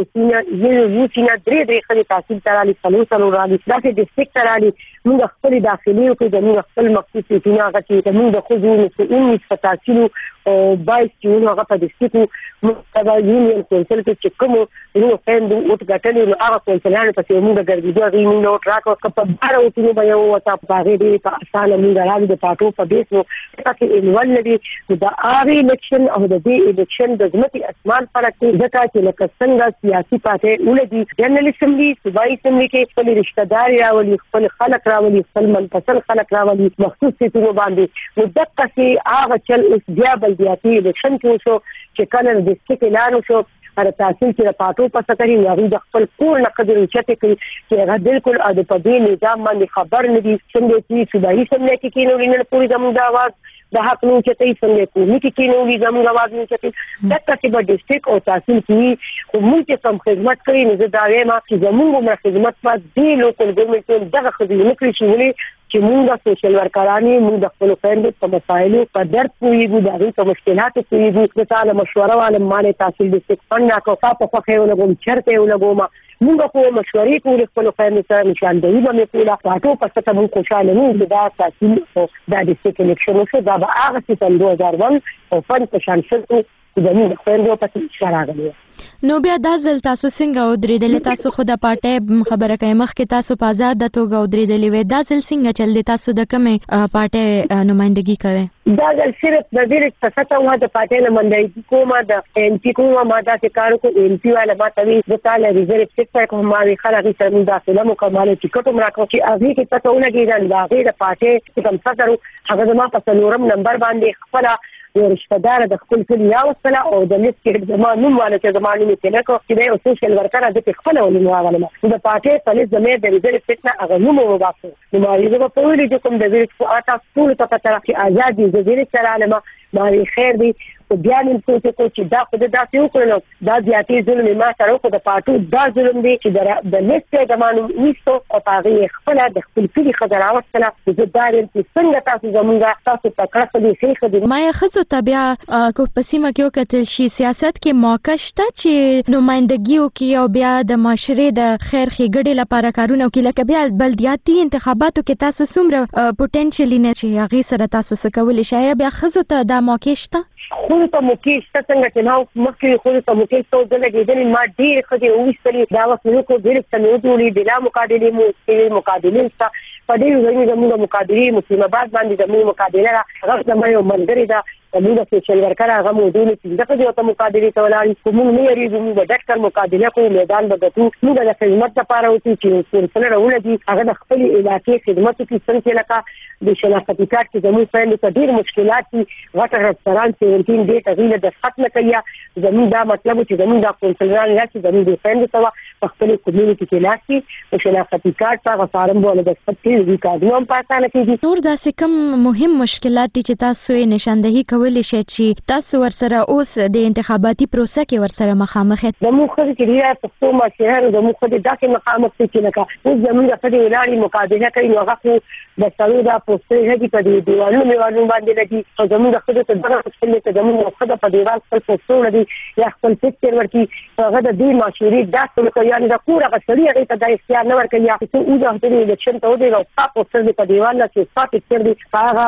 سینه درې خلک تحصیل ترالي سلو رالي دا چې ډیسټریکټ ترالي موږ خپل داخلي او د موږ خپل مخصوص سینه هغه چې موږ د خزونو په 19 تحصیل او 22 چې هغه په ډیسټریکټ مستبا یونین کونسل کې کوم نو فند او ټاکلي نو هغه کونسلانو په موږ ګرځېدو غي نو ټراک په بار او چې به یو وتا په غېدي په اسانه موږ راځي د پټو په بیس نو تاسو انول لري د آري الیکشن او د دې الیکشن د ځمکې اسمان فرق کې ځکه چې لکه څنګه سیاسي پارټي ولدي جنرال اسمبلی صوبایي اسمبلی کې خپل رشتہ دار راولي خپل خلک راولي خپل منفصل خلک راولي مخصوص سیټونو باندې نو دغه چې هغه چل اوس بیا بلدیاتي الیکشن کې وشو چې کله د ډیسټریکټ اعلان وشو هر تحصیل چې پاتو پس کوي هغه د خپل کور نه قدر چته کوي چې هغه بالکل د پدې نظام باندې خبر نه دي څنګه چې صوبایي اسمبلی کې کینو لري پوری زموږ د आवाज د حق نو چې ته څنګه کومې کې کینو وی زموږ आवाज نه چته دغه چې په ډیسټریکټ او تحصیل کې موږ کوم خدمت کوي نو دا وایم چې زموږ خدمت په دې لوکل ګورنمنت دغه خدمت کوي چې موږ سوشل ورکرانی موږ د خپل فرند په مسایلو په درد پوریږو د هغې په مشکلاتو پوریږو د تعالی مشوره والم مالې تحصیل ډیسټریکټ فند راکړو په خوښه یې ولګوم چرته یې ولګوم موږ خو مشورې کولې خپل فرند سره نشاندهي به مې کوله پاټو په څه ته موږ خوشحاله نه وو دا تحصیل دا ډیسټریکټ الیکشن وشو دا به هغه چې 2001 او فند په شان شو د موږ فرند په څه راغلی نو بیا دا ځل تاسو څنګه ودرېدل تاسو خو د پټه خبره کوي مخکې تاسو په آزاد توګه ودرېدلې وې دا ځل څنګه چل دي تاسو د کومه پټه نمائندګي کوي دا ځل صرف د دې څخه ته د پټه نمائندګي کومه د ان پی کومه ماده چې کارو کو ان پی والا ما توی د تعالی ریزرو سیکټر کوم ما وی خلک سره داخله مکمل ټیکټ هم راکړو چې هغه کې پته ولګي دا د پټه کوم څه هغه ما په نورم نمبر باندې خپل یو رشتہ دار د خپل کلی راوستله او د لیست کې زموږ نوم والے چې زموږ نوم یې لیکو چې یو سوشل ورکر د خپل ولې راغله د پارټي په لیست زموږ د ریزرو سیټ نه هغه نوم وباسو نو ما یې په ویلي چې کوم د ویرټ اتا ټول ته پته چې آزاد دي د ویرټ سره علامه ما خیر دی او بیا نن څه چې دا خو د داسې وکړو دا زیاتې ظلم ما سره وکړ د پاتو دا ظلم دی چې د لیست د مانو نیستو او هغه خپل د خپل کلی خدراوت سره د دارین چې څنګه تاسو زمونږه تاسو تکړه دي شي خدای ما یې خصو تبع کو پسیمه کې وکتل شي سیاست کې موقع شته چې نمائندګي وکي او بیا د معاشره د خیر ښېګړې لپاره کارونه وکي لکه بیا بلدیاتي انتخاباتو کې تاسو څومره پوتنشلی نه چې هغه سره تاسو څه کولای شئ بیا خصو ته دا موقع شته خو ته مکیش څنګه چې نو مخکې خو ته مکیش ته دلګېدل ما ډېر خدي وېستلې دا وخت نو کو ډېر څه نو جوړې بلا مقابله مو مقابله په دې زموږ مقابله مسلم آباد باندې زموږ مقابله هغه زموږ منګري دا موږ سوشل ورکر هغه موډول چې دغه یو ته مقابله ته ولاړ کوم نه یری زموږ ډاکټر مقابله کوي میدان بدتو موږ د خدمت لپاره وتی چې څنګه راولدي هغه د خپل علاقې خدمت کې څنګه لکه د شناختی کارت کې زموږ په لور ډېر مشکلات دي غټه رستوران 17 ډیټ غیله د ختم کیا زموږ دا مطلب چې زموږ د کونسلران راشي زموږ د فرند سوا په خپل کمیونټي کې لاسي او شناختی کارت هغه فارم بوله د خپل وی کارډونو په اسانه کې نور داسې کوم مهم مشکلات دي چې تاسو یې نشاندهي کولای شئ چې تاسو ورسره اوس د انتخاباتي پروسه کې ورسره مخامخ یاست زموږ خو چې ریاض پښتو معاشره زموږ خو د داسې مخامخ چې لکه اوس زموږ د خدي ولاړی مقابله کوي نو هغه د سړو دا پوسټر هدي په دې دیوالونو باندې لګي او زموږ د خدای ته دغه خپل ته زموږ خدای په دیوال خپل پوسټر لګي یا خپل پکچر ورکی هغه د دې معاشري داسې کوي یعنی دا کور هغه سړی هغه ته د اختیار نه ورکوي چې او د هغې الیکشن ته ودی او تاسو پوسټر په دیوال نه چې تاسو پکچر دی هغه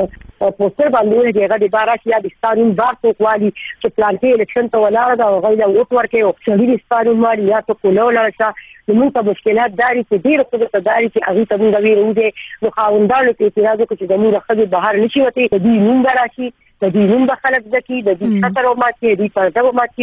پوسټر باندې هغه د بارا یا د ستانین بار څوک والی چې پلان کې الیکشن ته ولاړ دا هغه له ووټ ورکوي او شهري ستانین مال یا ته کوله ولرسا نو ته مشکلات داري چې ډیر خو ته داري چې هغه ته موږ ویرو دي نو خاوندانو ته اعتراض وکړي چې موږ خدي بهر نشي وته د دې نوم راشي د دې نوم د خلک ځکه د دې خطر او ماتي د پرده او ماتي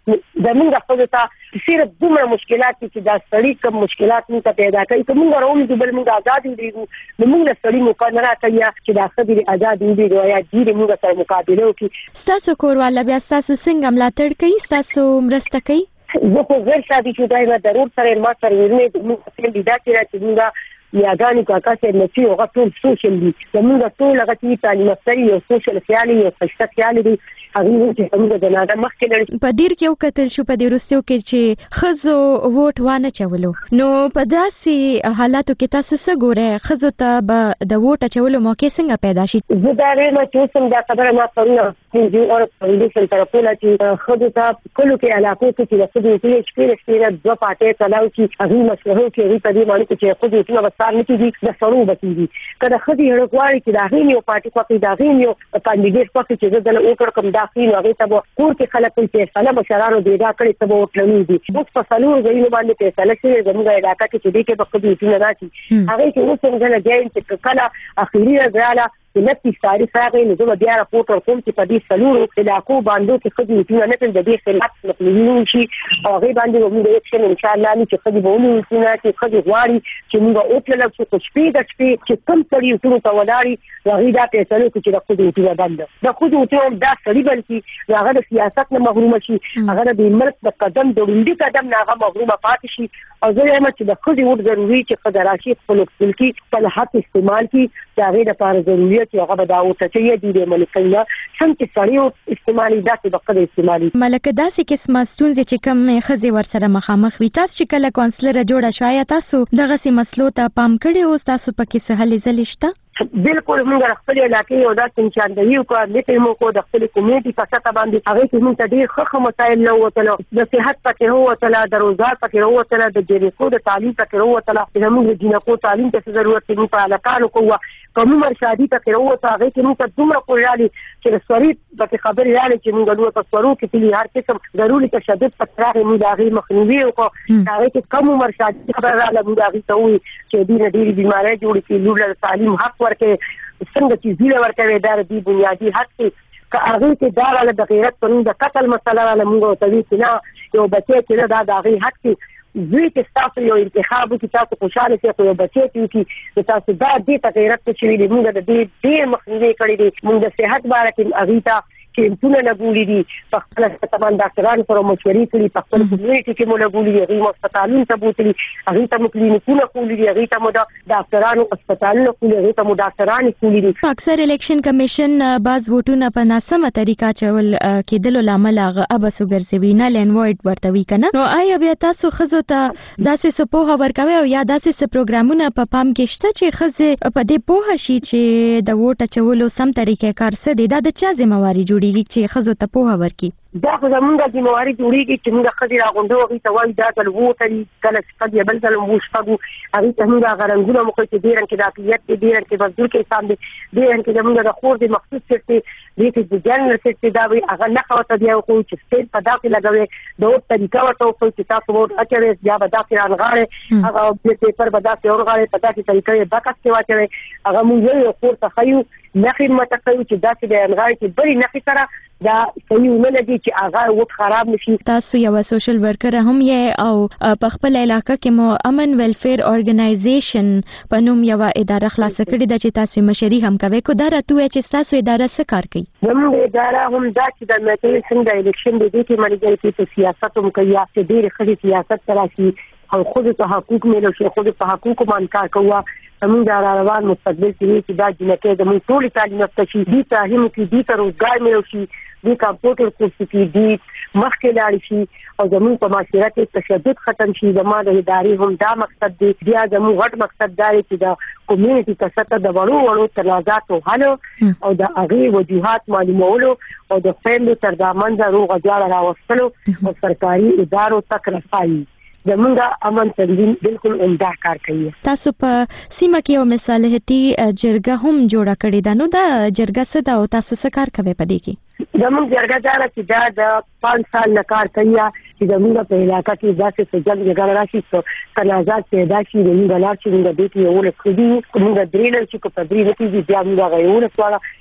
زمونږ خپل ته صرف دومره مشکلات چې دا سړی کوم مشکلات موږ پیدا کوي کوم غوړو چې بل موږ آزاد دي نو موږ سړی مقرره کوي چې دا خبري آزاد دي یا دې موږ سره مقابله وکړي. ستاسو کورواله بیا ستاسو څنګه ملاتړ کوي ستاسو مرسته کوي؟ زه خو غیر شادي شوی یم ضرور سره ما سره ورنه موږ څنګه دا چې موږ یاګانی کاکا سره نشي او غوښتل سوشل دي زموږ ټول هغه چې تعلیم سره یو سوشل خیالي یو خشته خیالي دي هغه چې موږ د ناګه مخکې لري په ډیر کې وکتل شو په دې وروستیو کې چې خزو ووټ وانه چولو نو په داسې حالاتو کې تاسو څه ګورئ خزو ته به د ووټ چولو موقع څنګه پیدا شي؟ زه دا وایم چې سم دا خبره ما پرونه چې او پولیسو طرفونه چې خزو ته کلو کې علاقو کې چې خزو کې شپږ دوه پاتې تلاو چې هغه مسله کې ری په دې باندې چې خزو ته وسار نه کیږي د سړو بچي کله خدي هر غواړي چې دا غینیو پارټي کوي دا غینیو کاندیدټ کوي چې دل اوکر کوم داخلي هغه ته کور کې خلک چې فله مشرانو دیدا کړي ته وټلني دي اوس په سلور غوینه باندې په فله کې زموږ علاقې کې دې کې بقدي ټینه راځي هغه چې اوس څنګه لګاین چې کله اخیری راځاله نتی تاریخ راغی نو زه بیا راپورټ ورکوم چې په دې سلورو علاقو باندې کې خدي ټینه نه تل د دې خلاف مطلبینو شي او هغه باندې موږ اکشن ان شاء الله چې خدي بولو چې خدي غواړي چې موږ اوټل څه شپې د شپې چې کم سړي ټول ته ولاري هغه دا په سلو کې چې د خدي ټینه باندې د خدي ټینه دا سړي بلکې هغه د سیاست نه محروم شي هغه د ملک د قدم د وړاندې قدم نه هغه محروم پاتې شي او زه یم چې د خدي وټ ضروري چې خدای راشي خپل ملکی په حق استعمال کی دا غي د لپاره ضروري چې هغه به دا وټه چې دې ملکیا څنګه سړیو استعمالي داسې بقدر استعمالي ملک داسې قسمه ستونزې چې کم خزي ورسره مخامخ وي تاسو چې کله کونسلر جوړه شوی تاسو دغه سي مسلو ته پام کړی او تاسو پکې څه حل زلشته؟ بالکل موږ خپل علاقې او د سنچاندهیو کو د مو کو د خپل کمیټي په سطح باندې هغه چې موږ ته ډېر ښه مسایل نو وتلو د صحت پکې هو وتل د روزګار پکې هو وتل د جریکو د تعلیم پکې هو وتل چې موږ د جنکو تعلیم ته ضرورت دی په علاقانو کوه کوم مرشدي پکې هو وتل هغه چې موږ ته دومره کوړالي چې سوري پکې خبرې راځي چې موږ نو په سورو کې تلی هر قسم ضروري تشدد پتراغه موږ هغه مخنیوي او هغه چې کوم مرشدي خبر راځي موږ هغه ته وي چې دې ډېری بیماری جوړې کې لور تعلیم حق ورکه څنګه چې زیله ورکوي دا د بنیادی حق دی که هغه کې دا له د غیرت قانون د قتل مسله له موږ ته وی چې نه یو بچی چې دا د غي حق دی زوی چې تاسو یو انتخاب کې تاسو خوشاله شئ یو بچی چې تاسو دا دې ته غیرت چې ویلې موږ د دې مخنیوي کړی دی موږ د صحت باره کې اغیتا چې ټول لګولې دي په خپل ستمان ډاکټرانو سره مشورې کړې په خپل کمیټي کې مو لګولې دي هغه هسپتالونو ته بوتلي هغه ته مو کلینیکونه کولې دي هغه ته مو ډاکټرانو هسپتالونو کولې هغه ته مو ډاکټرانو کولې دي اکثر الیکشن کمیشن باز ووټونه په ناسمه طریقه چول کېدل لامل هغه ابس وګرځوي نه لین وایډ ورته وی کنه نو آیا بیا تاسو خزو ته داسې سپوه ورکوي او یا داسې س پروګرامونه په پام کې شته چې خزه په دې پوه شي چې د ووټ چولو سم طریقې کار څه دی دا د چا ذمہواری جوړیږي چې خزو ته پوهه ورکړي دا خو زمونږ د ذمہواری جوړیږي چې موږ خځې راغونډو هغه ته وایي دا د ووټري کله چې بل ځل مو شپږو هغه ته موږ غرنګونه مخ کې ډیرن کې د اقلیت کې ډیرن کې مزدور کې حساب دي ډیرن کې زمونږ د خور د مخصوص سیټي دې کې د جنرال سیټي دا وي هغه نه خاطر دی خو چې سټیټ په داخله لګوي د وټ طریقه ورته خو چې تاسو وټ اچوي بیا به داخله انغاړي هغه په پیپر به داخله اورغاړي په داسې طریقې باکس کې واچوي هغه موږ یو خور ته خيو نخې متقوي چې داسې د انغاړي چې بری نخې سره دا صحیح نه لګي چې هغه وټ خراب نشي تاسو یو سوشل ورکر هم یې او په خپل علاقې کې مو امن ویلفیر اورګنایزیشن په نوم یو اداره خلاص کړې ده چې تاسو مشري هم کوي کو دا راته چې تاسو اداره څه کار کوي زموږ اداره هم دا چې د میټل څنګه الیکشن د دې کې مرګ کې په سیاست هم کوي چې ډېر خلک سیاست تراشي او خود ته حقوق ملو شي خود په حقوق باندې کار کوي زموږ د روان مستقبل کې دا جنکه د موږ ټول تعلیم افته دي تعلیم کې دي تر روزګار ملو شي دي کمپیوټر کورس کې دي مخکې لاړ شي او زموږ په معاشره کې تشدد ختم شي زموږ د ادارې هم دا مقصد دی بیا زموږ غټ مقصد دا دی چې د کمیونټي په سطح د وړو تنازعاتو حل او د هغې وجوهات معلومولو او د فیملی تر دا منځه روغه جوړه راوستلو او سرکاري ادارو تک رسایي زمونږ امن تنظیم بالکل عمده کار کوي تاسو په سیمه کې یو مصالحتي جرګه هم جوړه کړې ده نو دا جرګه څه ده او تاسو څه کار کوي په دې کې زمونږ جرګه دا چې دا د 5 سال نه کار کوي چې زمونږ په علاقې کې داسې سجل جګړه راشي چې تنازعات پیدا شي د موږ لار چې موږ دې کې یو له کړي موږ درې نه چې په درې نه کې بیا موږ غوښنه سواله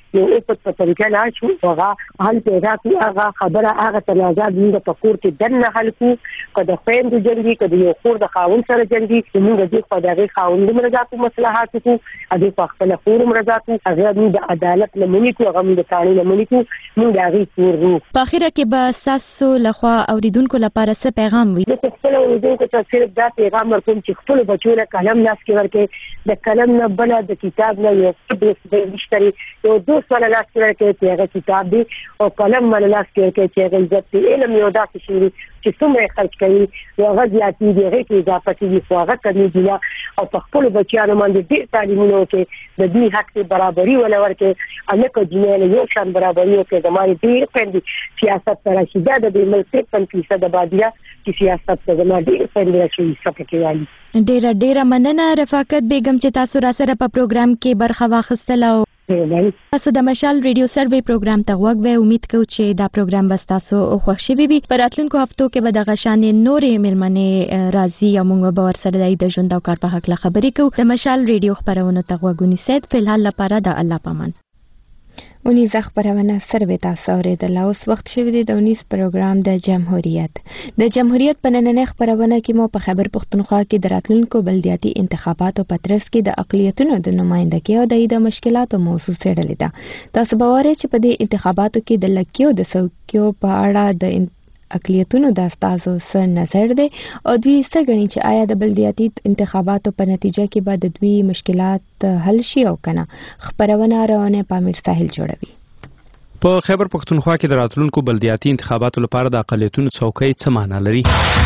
نو په طریقه لا شو هغه حل پیدا کړ هغه خبره هغه تنازع د پکور کې دنه حل کو کله خويند جنگي کله یو خور د خاون سره جنگي موږ د خدای خاوند مرزاتو مصلحات کو ادي په خپل خور مرزاتو هغه د عدالت لمنې کو هغه د قانون لمنې کو موږ د هغه کورو په اخر کې به ساسو لخوا اوریدونکو لپاره څه پیغام وي د خپل اوریدونکو ته صرف دا پیغام ورکوم چې خپل بچو له قلم لاس کې ورکې د قلم نه بل د کتاب نه یو څه مشتري یو دوست ولا لاس کې ورکې چې هغه کتاب دی او قلم ولا لاس کې ورکې چې هغه عزت علم یو داسې شي چې څومره خرج کوي یو غزياتي دی هغه کې اضافه کوي خو هغه کوي دی او په خپل بچیانو باندې ډېر تعلیمونه کوي د دې حق ته برابرۍ ولا ورکې الکه جنې یو شان برابرۍ کوي د ماري ډېر پندي سیاست سره چې دا د ملک 50% آبادیه چې سیاست ته د ماري پندي شي سپکې والی ډېر مننه رفاقت بیگم چې تاسو را سره په پروګرام کې برخه واخیستله تاسو د مشال ریډیو سروې پروګرام ته غوږ امید کوم چې دا پروګرام به تاسو خوښ شي وي په راتلونکو هفتو کې به د غشانې نورې ملمنې راځي او موږ به ورسره د ژوند او کار په حق له خبرې کوو د مشال ریډیو خبرونه ته غوږ ونیسئ په الحال لپاره د الله پامان اونیز خبرونه سروې تاسو اوریدل اوس وخت شوی دی د اونیز پروګرام د جمهوریت په نننۍ خبرونه کې مو په خیبر پختونخوا کې د راتلونکو بلدیاتي انتخاباتو په ترڅ کې د اقلیتونو د نمائندګۍ او د مشکلاتو موضوع څېړلې ده تاسو به واره چې په دې انتخاباتو کې د لکیو د سوکیو په اړه د اقلیتونو د استازو سره نظر دی او دوی څه غني چې آیا د بلدیاتي انتخاباتو په نتیجه کې به د دوی مشکلات حل شي او کنه خبرونه راونه پامیر ساحل جوړوي په خیبر پختونخوا کې د راتلونکو بلدیاتي انتخاباتو لپاره د اقلیتونو څوکۍ څه معنی لري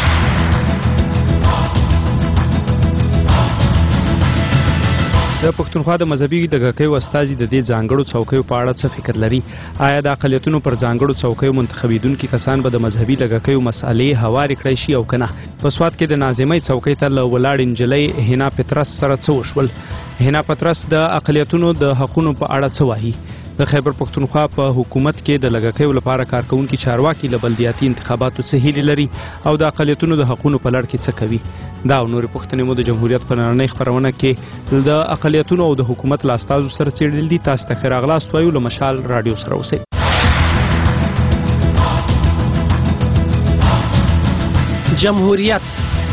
د پښتونخوا د مذهبي دغکیو استازي د دې ځانګړو څوکیو په اړه څه فکر لري آیا د اقلیتونو پر ځانګړو څوکیو منتخبیدونکو کسان به د مذهبي دغکیو مسالې هواري کړی شي او کنه په سواد کې د ناظمۍ څوکۍ ته ولاړ انجلۍ هینا پترس سره څه وشول هینا پترس د اقلیتونو د حقوقو په اړه څه وایي د خیبر پختونخوا په حکومت کې د لګکیو لپاره کارکونکو چارواکي له بلدیاتي انتخاباتو څخه هیله لري او د اقلیتونو د حقوقو په لړ کې څه کوي دا نور پښتنې مو د جمهوریت په نړۍ خبرونه کې د اقلیتونو او د حکومت لاستازو سره څېړل دي تاسو ته خیر اغلاست وایو له مشال رادیو سره اوسئ جمهوریت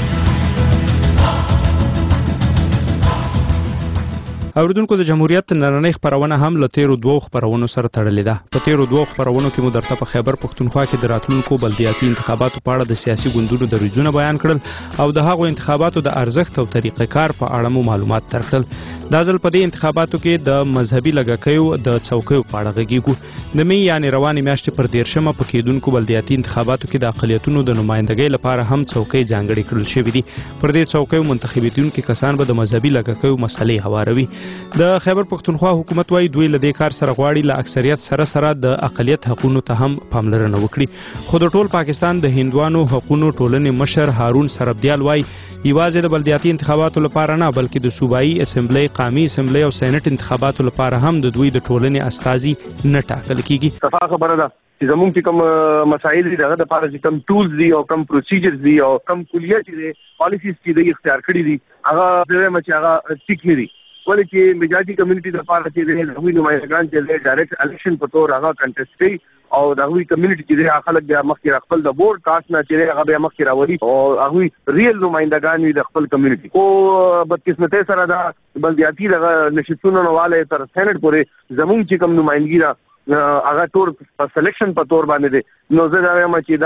اوریدونکو د جمهوریت نړۍ خبرونه هم له تیرو دوه خبرونو سره تړلې ده په تیرو دوه خبرونو کې مو درته په خیبر پختونخوا کې د راتلونکو بلدیاتي انتخاباتو په اړه د سیاسي ګوندونو دریځونه بیان کړل او د هغو انتخاباتو د ارزښت او طریقې کار په اړه مو معلومات ترکړل دا ځل په دې انتخاباتو کې د مذهبي لګکیو د څوکیو په اړه غږیږو د می یعنی رواني میاشتې پر 13مه په کېدونکو بلدیاتي انتخاباتو کې د اقلیتونو د نمائندګۍ لپاره هم څوکۍ ځانګړې کړل شوې دي پر دې څوکیو منتخبیدونکو کسان به د مذهبي لګکیو مسلې هواروي د خیبر پختونخوا حکومت وايي دوی له دې کار سره غواړي له اکثریت سره د اقلیت حقوقو ته هم پاملرنه وکړي خو د ټول پاکستان د هندوانو حقوقو ټولنې مشر هارون سربدیال وايي یوازې د بلدیاتي انتخاباتو لپاره نه بلکې د صوبایي اسمبلی قومي اسمبلی او سېنات انتخاباتو لپاره هم د دوی د ټولنې استازي نه ټاکل کیږي صفه خبره ده چې زموږ چې کوم مسایل دي دغه لپاره چې کوم ټولز دي او کوم پروسیجرز دي او کوم کلیات دي پالیسیز چې د اختیار کړی دي هغه د مچ هغه ټیک نه دي ولې چې میجارټي کمیونټي د لپاره چې د هغوی نمائندګان چې د ډایرکټ الیکشن په تور هغه کنټیسټ کوي او د هغوی کمیونټي چې د خلک بیا مخکې خپل د بورډ کاست نه چې هغه بیا مخکې راوړي او هغوی ریل نمائندګان وي د خپل کمیونټي او بدقسمتۍ سره د بلدیاتي دغه نشستونو نواله تر سېنات پورې زموږ چې کوم نمائندګي ده هغه ټول سلیکشن په تور باندې دي نو زه دا وایم چې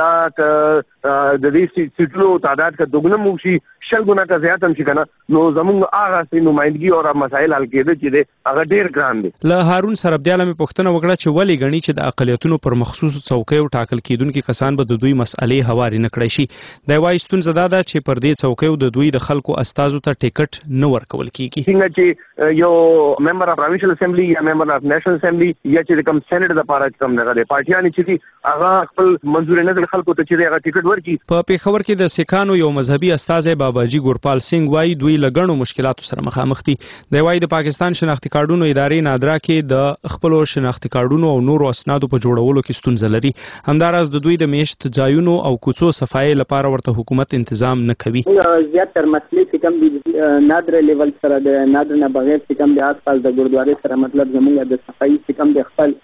دا د دې سیټونو تعداد کا دوګنه مو شي شل ګنا کا زیات هم شي کنه نو زموږ هغه سي نمائندګي او مسایل حل کېده چې هغه ډیر ګران دي له هارون سربدیال مې پوښتنه وکړه چې ولې غني چې د اقلیتونو پر مخصوص څوکیو ټاکل کیدونکو کسان به د دوی مسالې هواري نه کړی شي د وایي ستونزه دا ده چې پر دې څوکیو د دوی د خلکو استازو ته ټیکټ نه ورکول کیږي څنګه چې یو ممبر اف پروینشل اسمبلی یا ممبر اف نېشنل اسمبلی یا چې کوم سېنات د لپاره کوم نه غلي پارټیان چې هغه خپل منځور نه خلکو ته چې هغه ټیکټ ورکړي په پیښور کې د سکانو یو مذهبي استاد بابا باباجي ګورپال سنگ وایي دوی له ګڼو مشکلاتو سره مخامخ دي. دی وایي د پاکستان شناختي کارډونو ادارې نادرا کې د خپلو شناختي کارډونو او نورو اسنادو په جوړولو کې ستونزه لري. همداراز د دوی د میشت ځایونو او کوڅو صفایي لپاره ورته حکومت تنظیم نه کوي. زیاتره مسلې چې کوم دي نادر لیول سره د نادر نه بغیر چې کوم د آسپاس د ګردواري سره مطلب زموږ د صفایي چې کوم د خپل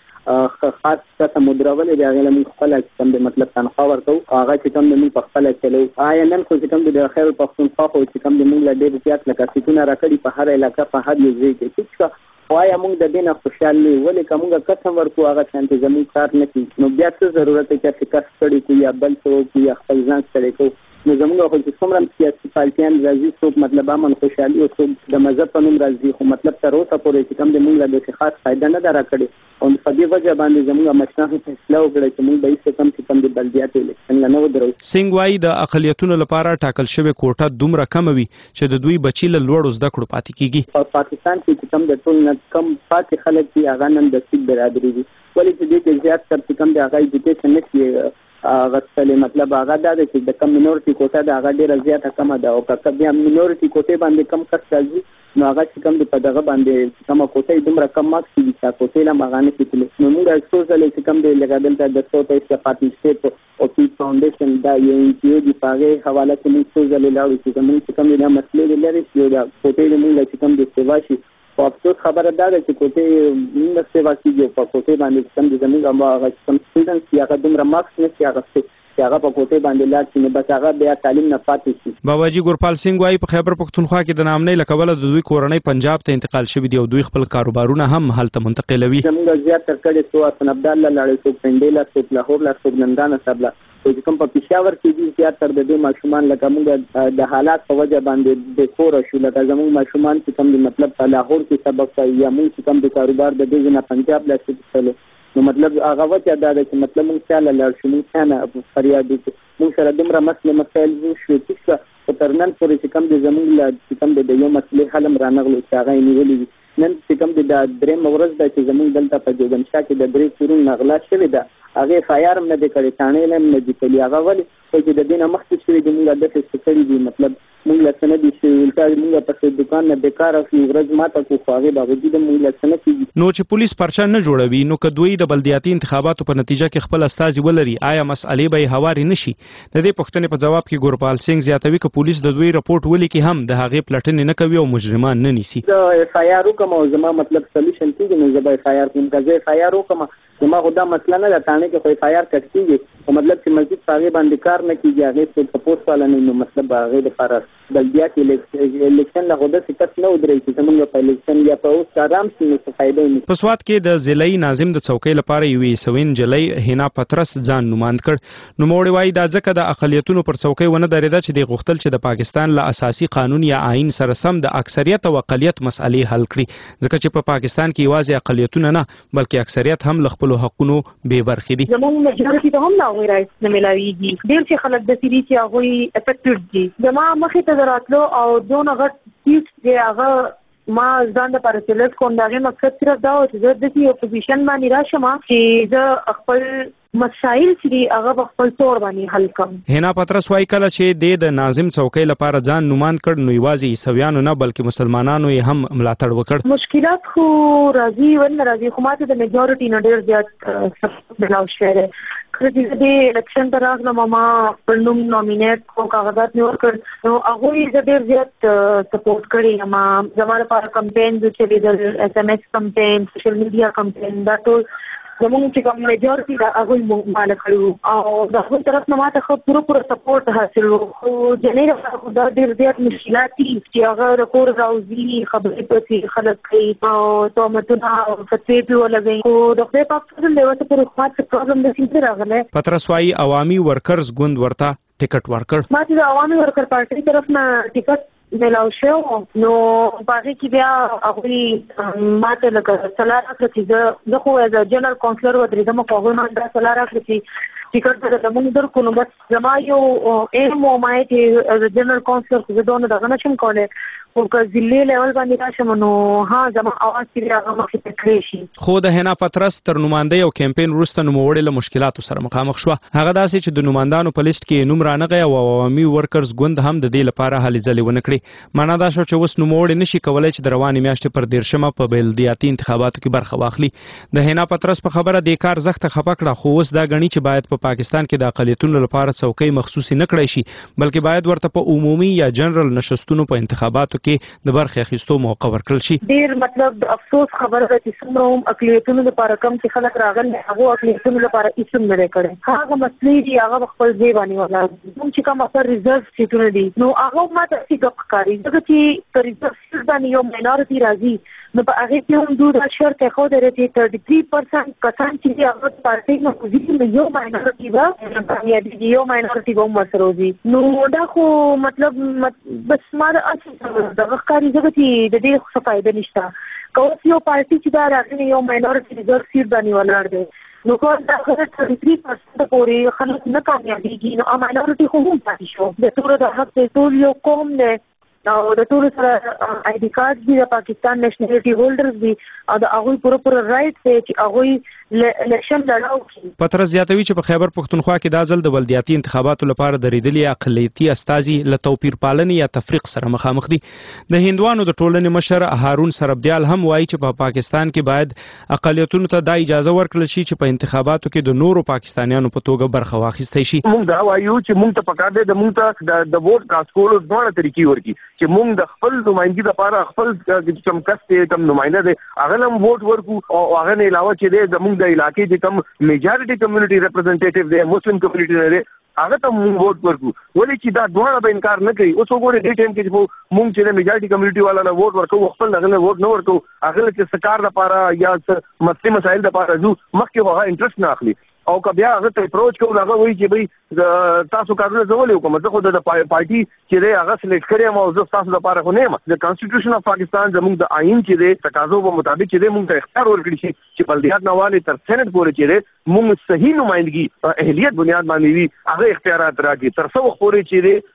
خاص څه مدرول دی هغه موږ خپل کوم د مطلب تنخواه ورکو هغه چې کوم د موږ په خپل چلو آیا نن خو چې کوم د خیر پښتونخوا خو چې کوم د موږ له ډېر زیات لکه سیټونه راکړي په هر علاقه په هر یو ځای کې چې وایا موږ د دینه خوشاله ولې کومه قسم ورکو هغه چې زموږ کار نه کوي نو بیا څه ضرورت دی چې کار کړي کوي یا بل څه کوي یا خپل ځان سره کوي نو زموږ خو چې څومره سیاسي پارټیان راځي څوک مطلب امن خوشحالي او څوک د مذهب په نوم راځي خو مطلب تر اوسه پورې چې کوم د موږ له خاص فائدہ نه راکړي او په دې وجه باندې زموږ مشرانو فیصله وکړه چې موږ به هیڅ کم د بلدیات الیکشن نه ودرو. سنگ وایي د اقلیتونو لپاره ټاکل شوی کوټه دومره کم وي چې د دوی بچی له لوړو زده کړو پاتې کیږي. په پاکستان کې کوم د ټول نه کم پاتې خلک دي هغه نن د سیک برادری دي ولې چې دې زیات تر کم د هغه ایجوکیشن نه غسل مطلب هغه دا چې د کم مینورټي کوټه د هغه ډیره زیاته کم ده او که بیا مینورټي کوټه باندې کم کس راځي نو هغه چې کم د په دغه باندې کومه کوټه دومره کم مارکس دي چې کوټه لا مغانه کېږي نو موږ څه چې کم د لګادل د سوته استفادې سټیټ او پی فاونډیشن دا یو انټیو دی پاره حواله کې موږ څه لاړو چې موږ کم د مسلې لري چې دا کوټه موږ چې کم د سیوا شي او افسوس خبره ده چې کوټه موږ سیوا کیږي په کوټه باندې کم د زموږ هغه کم سټوډنټس یا هغه دومره مارکس نه چې هغه هغه په کوټه باندې لاړ چې بس هغه بیا تعلیم نه پاتې شي. باباجي ګورپال سنگ وایي په خیبر پښتونخوا کې د نامنۍ لکوله د دوی کورنۍ پنجاب ته انتقال شوی دی او دوی خپل کاروبارونه هم هلته منتقلوي. زموږ زیات تر کړي څو حسن عبدالله لاړ څو پندیلا څو لاهور لا څو نندانه سبلا چې کوم په پېښور کې دي زیات تر د دې ماشومان لکه موږ د حالات په وجه باندې د کور شو لکه زموږ ماشومان چې کوم مطلب په لاهور کې سبق کوي یا موږ چې کوم د کاروبار د دې نه پنجاب لا څه نو مطلب هغه وجه دا ده چې مطلب موږ څاله لاړ شو موږ نه فریاد موږ سره دومره مسایل شو چې تر نن پورې چې کوم د زموږ لا چې کوم د یو مسلې حل رانغلو چې هغه نیولې نن چې کوم د درې مورز د چې زموږ دلته په جوګنشا کې د درې کورونو نغلا شوې ده هغه فایرم نه د کړي ثانې لم نه د کلی هغه ولې چې د دینه مخکې شوی د موږ د څه کړی دي مطلب موږ له سند دي چې ولته موږ په دکان نه بیکار او ورځ ماته کو خو باوجود موږ له سند کیږي. نو چې پولیس پرچا نه جوړوي نو که دوی د بلدیاتي انتخاباتو په نتیجه کې خپل استازي ولري آیا مسئلې به هواري نشي؟ د دې پوښتنې په جواب کې ګورپال سنگ زیاتوي چې پولیس د دوی رپورټ ولیکي هم د هغې پلټنې نه کوي او مجرمان نه نیسي. د اف آی آر کوم او زما مطلب سولوشن کیږي نو زه به اف آی آر کوم که زه اف آی آر کوم زما خو دا مسله نه ده تانه کې خو اف آی آر کټ کیږي او مطلب چې مسجد هغه باندې کار نه کیږي هغه څه سپورټ والا نه نو مطلب هغه د فرار بلدیاتي الیکشن له غوډه سکت نه ودرې چې زمونږ په الیکشن یا په اوس آرام سي نو فائدې نه. په سواد کې د ضلعي ناظم د څوکۍ لپاره یوې سوین جلۍ هینا پترس ځان نوماند کړ نو موړي وایي دا ځکه د اقلیتونو پر څوکۍ ونه درېده چې د غوښتل چې د پاکستان له اساسي قانون یا آئین سره سم د اکثریت او اقلیت مسئلې حل کړي ځکه چې په پاکستان کې یوازې اقلیتونه نه بلکې اکثریت هم له خپلو حقونو بې برخې دي. زموږ میجورټي ته هم لا غوړای رایټ نه ملاويږي ډېر چې خلک د سری چې هغه افیکټډ دي زما مخې ته دراتلو او دون غټ سیټ چې هغه ما ځان د پر سلیکټ کوم دا غي مقصد صرف دا و چې زه د دې اپوزیشن باندې راشم چې زه خپل مسائل چې هغه خپل تور باندې حل کوم. هینا پترس وايي کله چې د ناظم څوکۍ لپاره ځان نوماند کړ نو یوازې عیسویانو نه بلکې مسلمانانو یې هم ملاتړ وکړ. مشکلات خو راځي ونه راځي خو ماته د میجورټي نه ډېر زیات سپورټ ملاو شوی کله چې الیکشن پر راغلم ما خپل نوم نومینیټ کو کاغذات مې ورکړ نو هغه یې ډېر زیات سپورټ کړی ما زموږ لپاره کمپاین چې د اس ام اس کمپاین سوشل میډیا کمپاین دا ټول زموږ چې کوم میجورټي دا هغه مال کړو او د خپل طرف نه ماته خو پوره سپورټ حاصل خو جنې دا ډېر زیات مشکلات دي چې هغه رکور راوځي خبرې پاتې خلک کوي او تهمتونه او فتوی په ولګي او د خپل پاک فضل له وته پر خاص پروګرام د سینټ راغله. پترس وايي عوامي ورکرز ګوند ورته ټیکټ ورکړ. ما چې د عوامي ورکر پارټي طرف نه ټیکټ ملاو شو نو باغې کې بیا هغه ماته لکه سلار راکړه چې زه خو از جنرال کونسلر ودرېدم خو هغوی ما دا سلار راکړه چې ټیکټ د موږ درکو نو بس زما یو ایم او ما چې از جنرال کونسلر خو زه دونه دغه نشم کولی خو که ضلعي لیول باندې راشم نو ها زما اواز چې هغه مخې ته کړی شي. خو د هنا پترس تر نوماندۍ او کمپاین وروسته نوموړې له مشکلاتو سره مخامخ شوه. هغه داسې چې د نوماندانو په لیست کې نوم رانغی او عوامي ورکرز ګوند هم د دې لپاره هلې ځلې ونه کړې. معنا دا شو چې اوس نوموړې نشي کولی چې د روانې میاشتې پر 13 په بلدیاتي انتخاباتو کې برخه واخلي. د هنا پترس په خبره د کار زخته خپه کړه، خو اوس دا غني چې باید په پاکستان کې د اقلیتونو لپاره څوکۍ مخصوصي نه کړی شي، بلکې باید ورته په عمومي یا جنرال نشستونو په انتخاباتو کې د برخې اخیستو موقع ورکړل شي. ډیر مطلب د افسوس خبره ده چې څومره هم اقلیتونو لپاره کم چې خلک راغلي هغه اقلیتونو لپاره هیڅ نه لري کړي. هغه مسلې دي هغه خپل ځای باندې ولاړ کوم چې کوم اثر ریزرو سیټونه دي نو هغه ماته څه ښکاري چې پر ریزرو سیټ باندې یو ماینورټي راځي نو په هغه کې هم دوه شرط خو درته 33% کسان چې هغه پارټي نو کوزي یو ماینورټي و یا دی یو ماینورټي و مسروزي نو دا خو مطلب بس ما د ښکاري چې د دې څه فائدہ نشته. کوم یو پارټي چې دا راغلی یو ماینورټي ریزرو سیټ باندې ولاړ دی نو کوم دا 33% پورې خلک نه کامیابیږي نو ماینورټي خو هم پاتې شو. د ټول د حق ټول یو قوم نه او د ټول سره آی ډي کارت دی د پاکستان نېشنلټي هولډرز دی او د هغه پوره رائټ دی چې هغه الیکشن لړاو کی. پترس زیاتوي چې په خیبر پښتونخوا کې دا ځل د بلدیاتي انتخاباتو لپاره درېدلي اقلیتي استازي له توپیر پالنې یا تفریق سره مخامخ دي. د هندوانو د ټولنې مشر هارون سربدیال هم وایي چې په پاکستان کې باید اقلیتونو ته دا اجازه ورکړل شي چې په انتخاباتو کې د نورو پاکستانیانو په توګه برخه واخیستی شي. موږ دا وایو چې موږ ته پکار دی د موږ ته د ووټ کاست کولو ډول طریقې ورکړي چې موږ د خپل نمائندګي لپاره خپل کم کس ته کم نمائنده دی هغه هم ووټ ورکو او هغه نه علاوه چې د موږ د علاقې چې کم میجارټي کمیونټي ریپرزنټیټیو دی مسلم کمیونټي دی هغه ته موږ ووټ ورکو ولې چې دا دوه به انکار نه کوي. اوس وګورئ دې ټیم کې چې موږ چې د میجارټي کمیونټي والا نه ووټ ورکو خپل هغه ووټ نه ورکو هغه چې سرکار لپاره یا مسلې مسایل لپاره جو مخکې هغه انټرست نه اخلي او که بیا هغه ته اپروچ کوو هغه وایي چې بھئی تاسو کارونه زولې وکم زه خو د پارټي چې دی هغه سلیکټ کړی او زه تاسو لپاره خو نه یم. د کانسټیټیوشن اف پاکستان زموږ د آئین چې دی تقاضو په مطابق چې دی موږ ته اختیار ورکړي شي چې بلدیات نواله تر سېنات پورې چې دی موږ صحیح نمائندګي اهلیت بنیاد باندې وي هغه اختیارات راکړي تر څو وخت پورې چې دی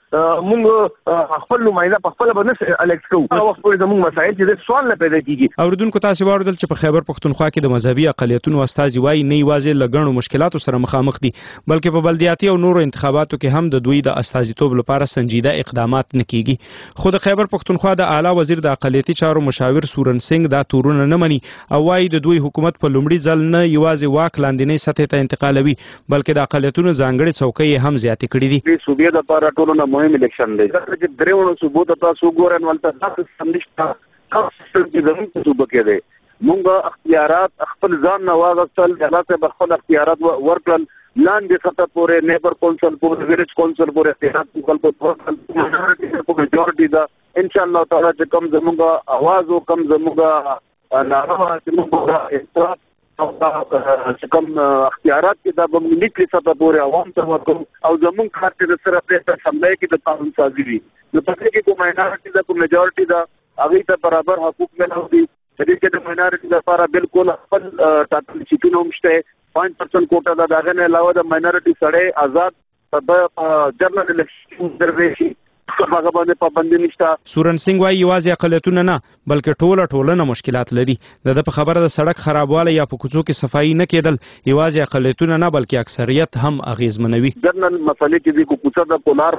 موږ خپل نمائنده په خپل باندې الیکټ کوو هغه وخت پورې زموږ مسایل چې سوال نه پیدا کیږي. اوریدونکو تاسو واردل چې په خیبر پښتونخوا کې د مذهبي اقلیتونو استازي وایي نه یوازې لګڼو مشکلاتو سره مخامخ دي بلکې په بلدیاتي او نورو انتخاباتو کې هم د دوی د استازیتوب لپاره سنجیده اقدامات نه کیږي. خو د خیبر پښتونخوا د اعلی وزیر د اقلیتي چارو مشاور سورن سنگ دا تورونه نه مني او وایي د دوی حکومت په لومړي ځل نه یوازې واک لاندنۍ سطح ته انتقالوي بلکې د اقلیتونو ځانګړي څوکۍ هم زیاتې کړې دي. د صوبې لپاره ټولو نه مهم الیکشن دی چې درېونو صوبو ته تاسو ګورئ ولته تاسو سمنشتا کاستل چې زموږ صوبه کې دی موږ اختیارات خپل ځان نه واغستل جلاته بخپل اختیارات ورکړل لاندې سطح پورې نیبر کونسل پورې ویلیج کونسل پورې اختیارات ورکړل په میجورټي دا ان شاء الله تعالی چې کم زموږ आवाज او کم زموږ ناروا چې موږ احترام او چې کوم اختیارات کې دا به ملي سطح پورې عوام ته ورکوم او زموږ کار کې سره په اسمبلی کې د قانون سازي وي نو پکې کې کوم ماینورټي دا کوم میجورټي دا هغه ته برابر حقوق ملو دي. د دې کې د ماینورټي لپاره بالکل خپل ټاکل شي نومشته 5% کوټه دا دغه نه علاوه د ماینورټي سړی آزاد په جنرال الیکشن دروي هغه باندې پابندي نشته. سورن سنگ وايي یوازې اقلیتونه نه بلکې ټولنه مشکلات لري. د په خبره د سړک خرابوالی یا په کوڅو کې صفایي نه کېدل یوازې اقلیتونه نه بلکې اکثریت هم اغیزمنوي. جنرال مسلې کې د کوڅه د کولار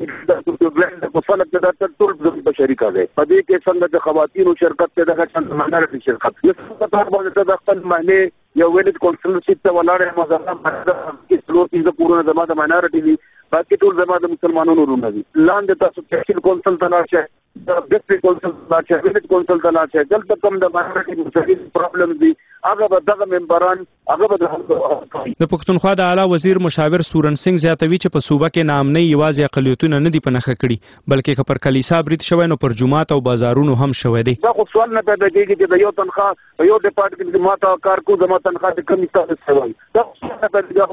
د فلک د ټول بشري کار دی په دې کې څنګه د خواتینو شرکت ته دغه څنګه مانره شرکت یو څه په باندې د خپل محلي یو ویلیج کونسل سیټ ته ولاړ مزه کې څلور پنځه کورونه د مانورټي دي باقي ټول زما د مسلمانانو ورونه دي. لاندې تاسو تحصیل کونسل ته لاړ شئ د ډسټریکټ کونسل ته لاړ شئ ویلیج کونسل ته لاړ شئ دلته کوم د مانورټي مسایل پرابلم دي هغه به دغه ممبران هغه به د پښتونخوا د اعلی وزیر مشاور سورن سنگ زیاتوي چې په صوبه کې نامنۍ یوازې اقلیتونه نه دي په نښه کړي بلکې که پر کلیسا برید شوی نو پر جومات او بازارونو هم شوی دی. دا خو سوال نه پیدا کېږي چې د یو تنخواه یو ډپارټمنټ کې ماته کار کو زما تنخواه د کمی تاسو سوال دا څه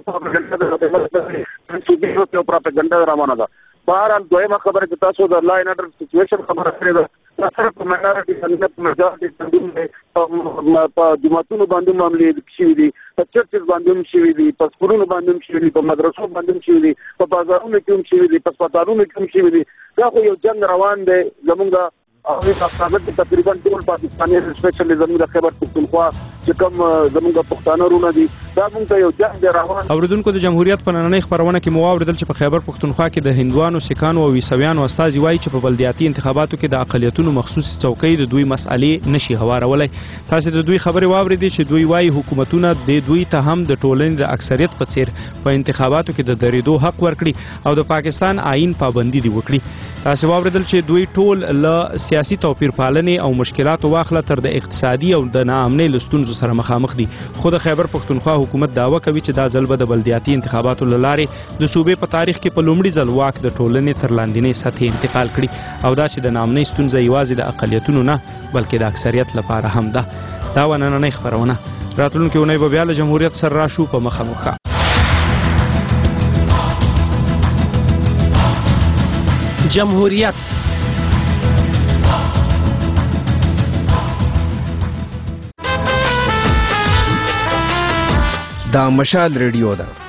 پیدا کېږي په پروپاګاندا روانه ده. بهرحال دویمه خبره چې تاسو د لا ان اډر سچويشن خبره کړې ده تاسو په مانورټي باندې مجاهد څنګه په جماعتونو باندې معاملې شي دي په چرچز باندې شي دي په سکولونو باندې شي دي په مدرسو باندې شي دي په بازارونو کې شي دي په سپټارونو کې شي دي دا خو یو جنگ روان دی زمونږ هغه ثابت تقریبا ټول پاکستاني اسپیشلی زموږ د خیبر پختونخوا چې کوم زموږ پښتانه رونه دي دا موږ ته یو جنگ دی روان. اوریدونکو د جمهوریت په نننۍ خبرونه کې مو واوریدل چې په خیبر پختونخوا کې د هندوانو، سیکانو او عیسویانو استازي وایي چې په بلدیاتي انتخاباتو کې د اقلیتونو مخصوصي څوکۍ د دوی مسالې نشي هوارولی. تاسو د دوی خبرې واوریدې چې دوی وایي حکومتونه د دوی ته هم د ټولنې د اکثریت په څیر په انتخاباتو کې د درېدو حق ورکړي او د پاکستان آئین پابندي دی وکړي. تاسو واوریدل چې دوی ټول له سیاسي توپیر پالنې او مشکلاتو واخله تر د اقتصادي او د ناامنۍ له ستونزو سره مخامخ دي. خو د خیبر پختونخوا حکومت دعوه کوي چې دا ځل به د بلدیاتي انتخاباتو له لارې د صوبې په تاریخ کې په لومړي ځل واک د ټولنې تر لاندنۍ سطحې انتقال کړي او دا چې د ناامنۍ ستونزه یوازې د اقلیتونو نه بلکې د اکثریت لپاره هم ده. دا و نننۍ خبرونه. راتلونکې اونۍ به بیا له جمهوریت سره راشو په مخه مخه. جمهوریت دا مشال ریډیو ده.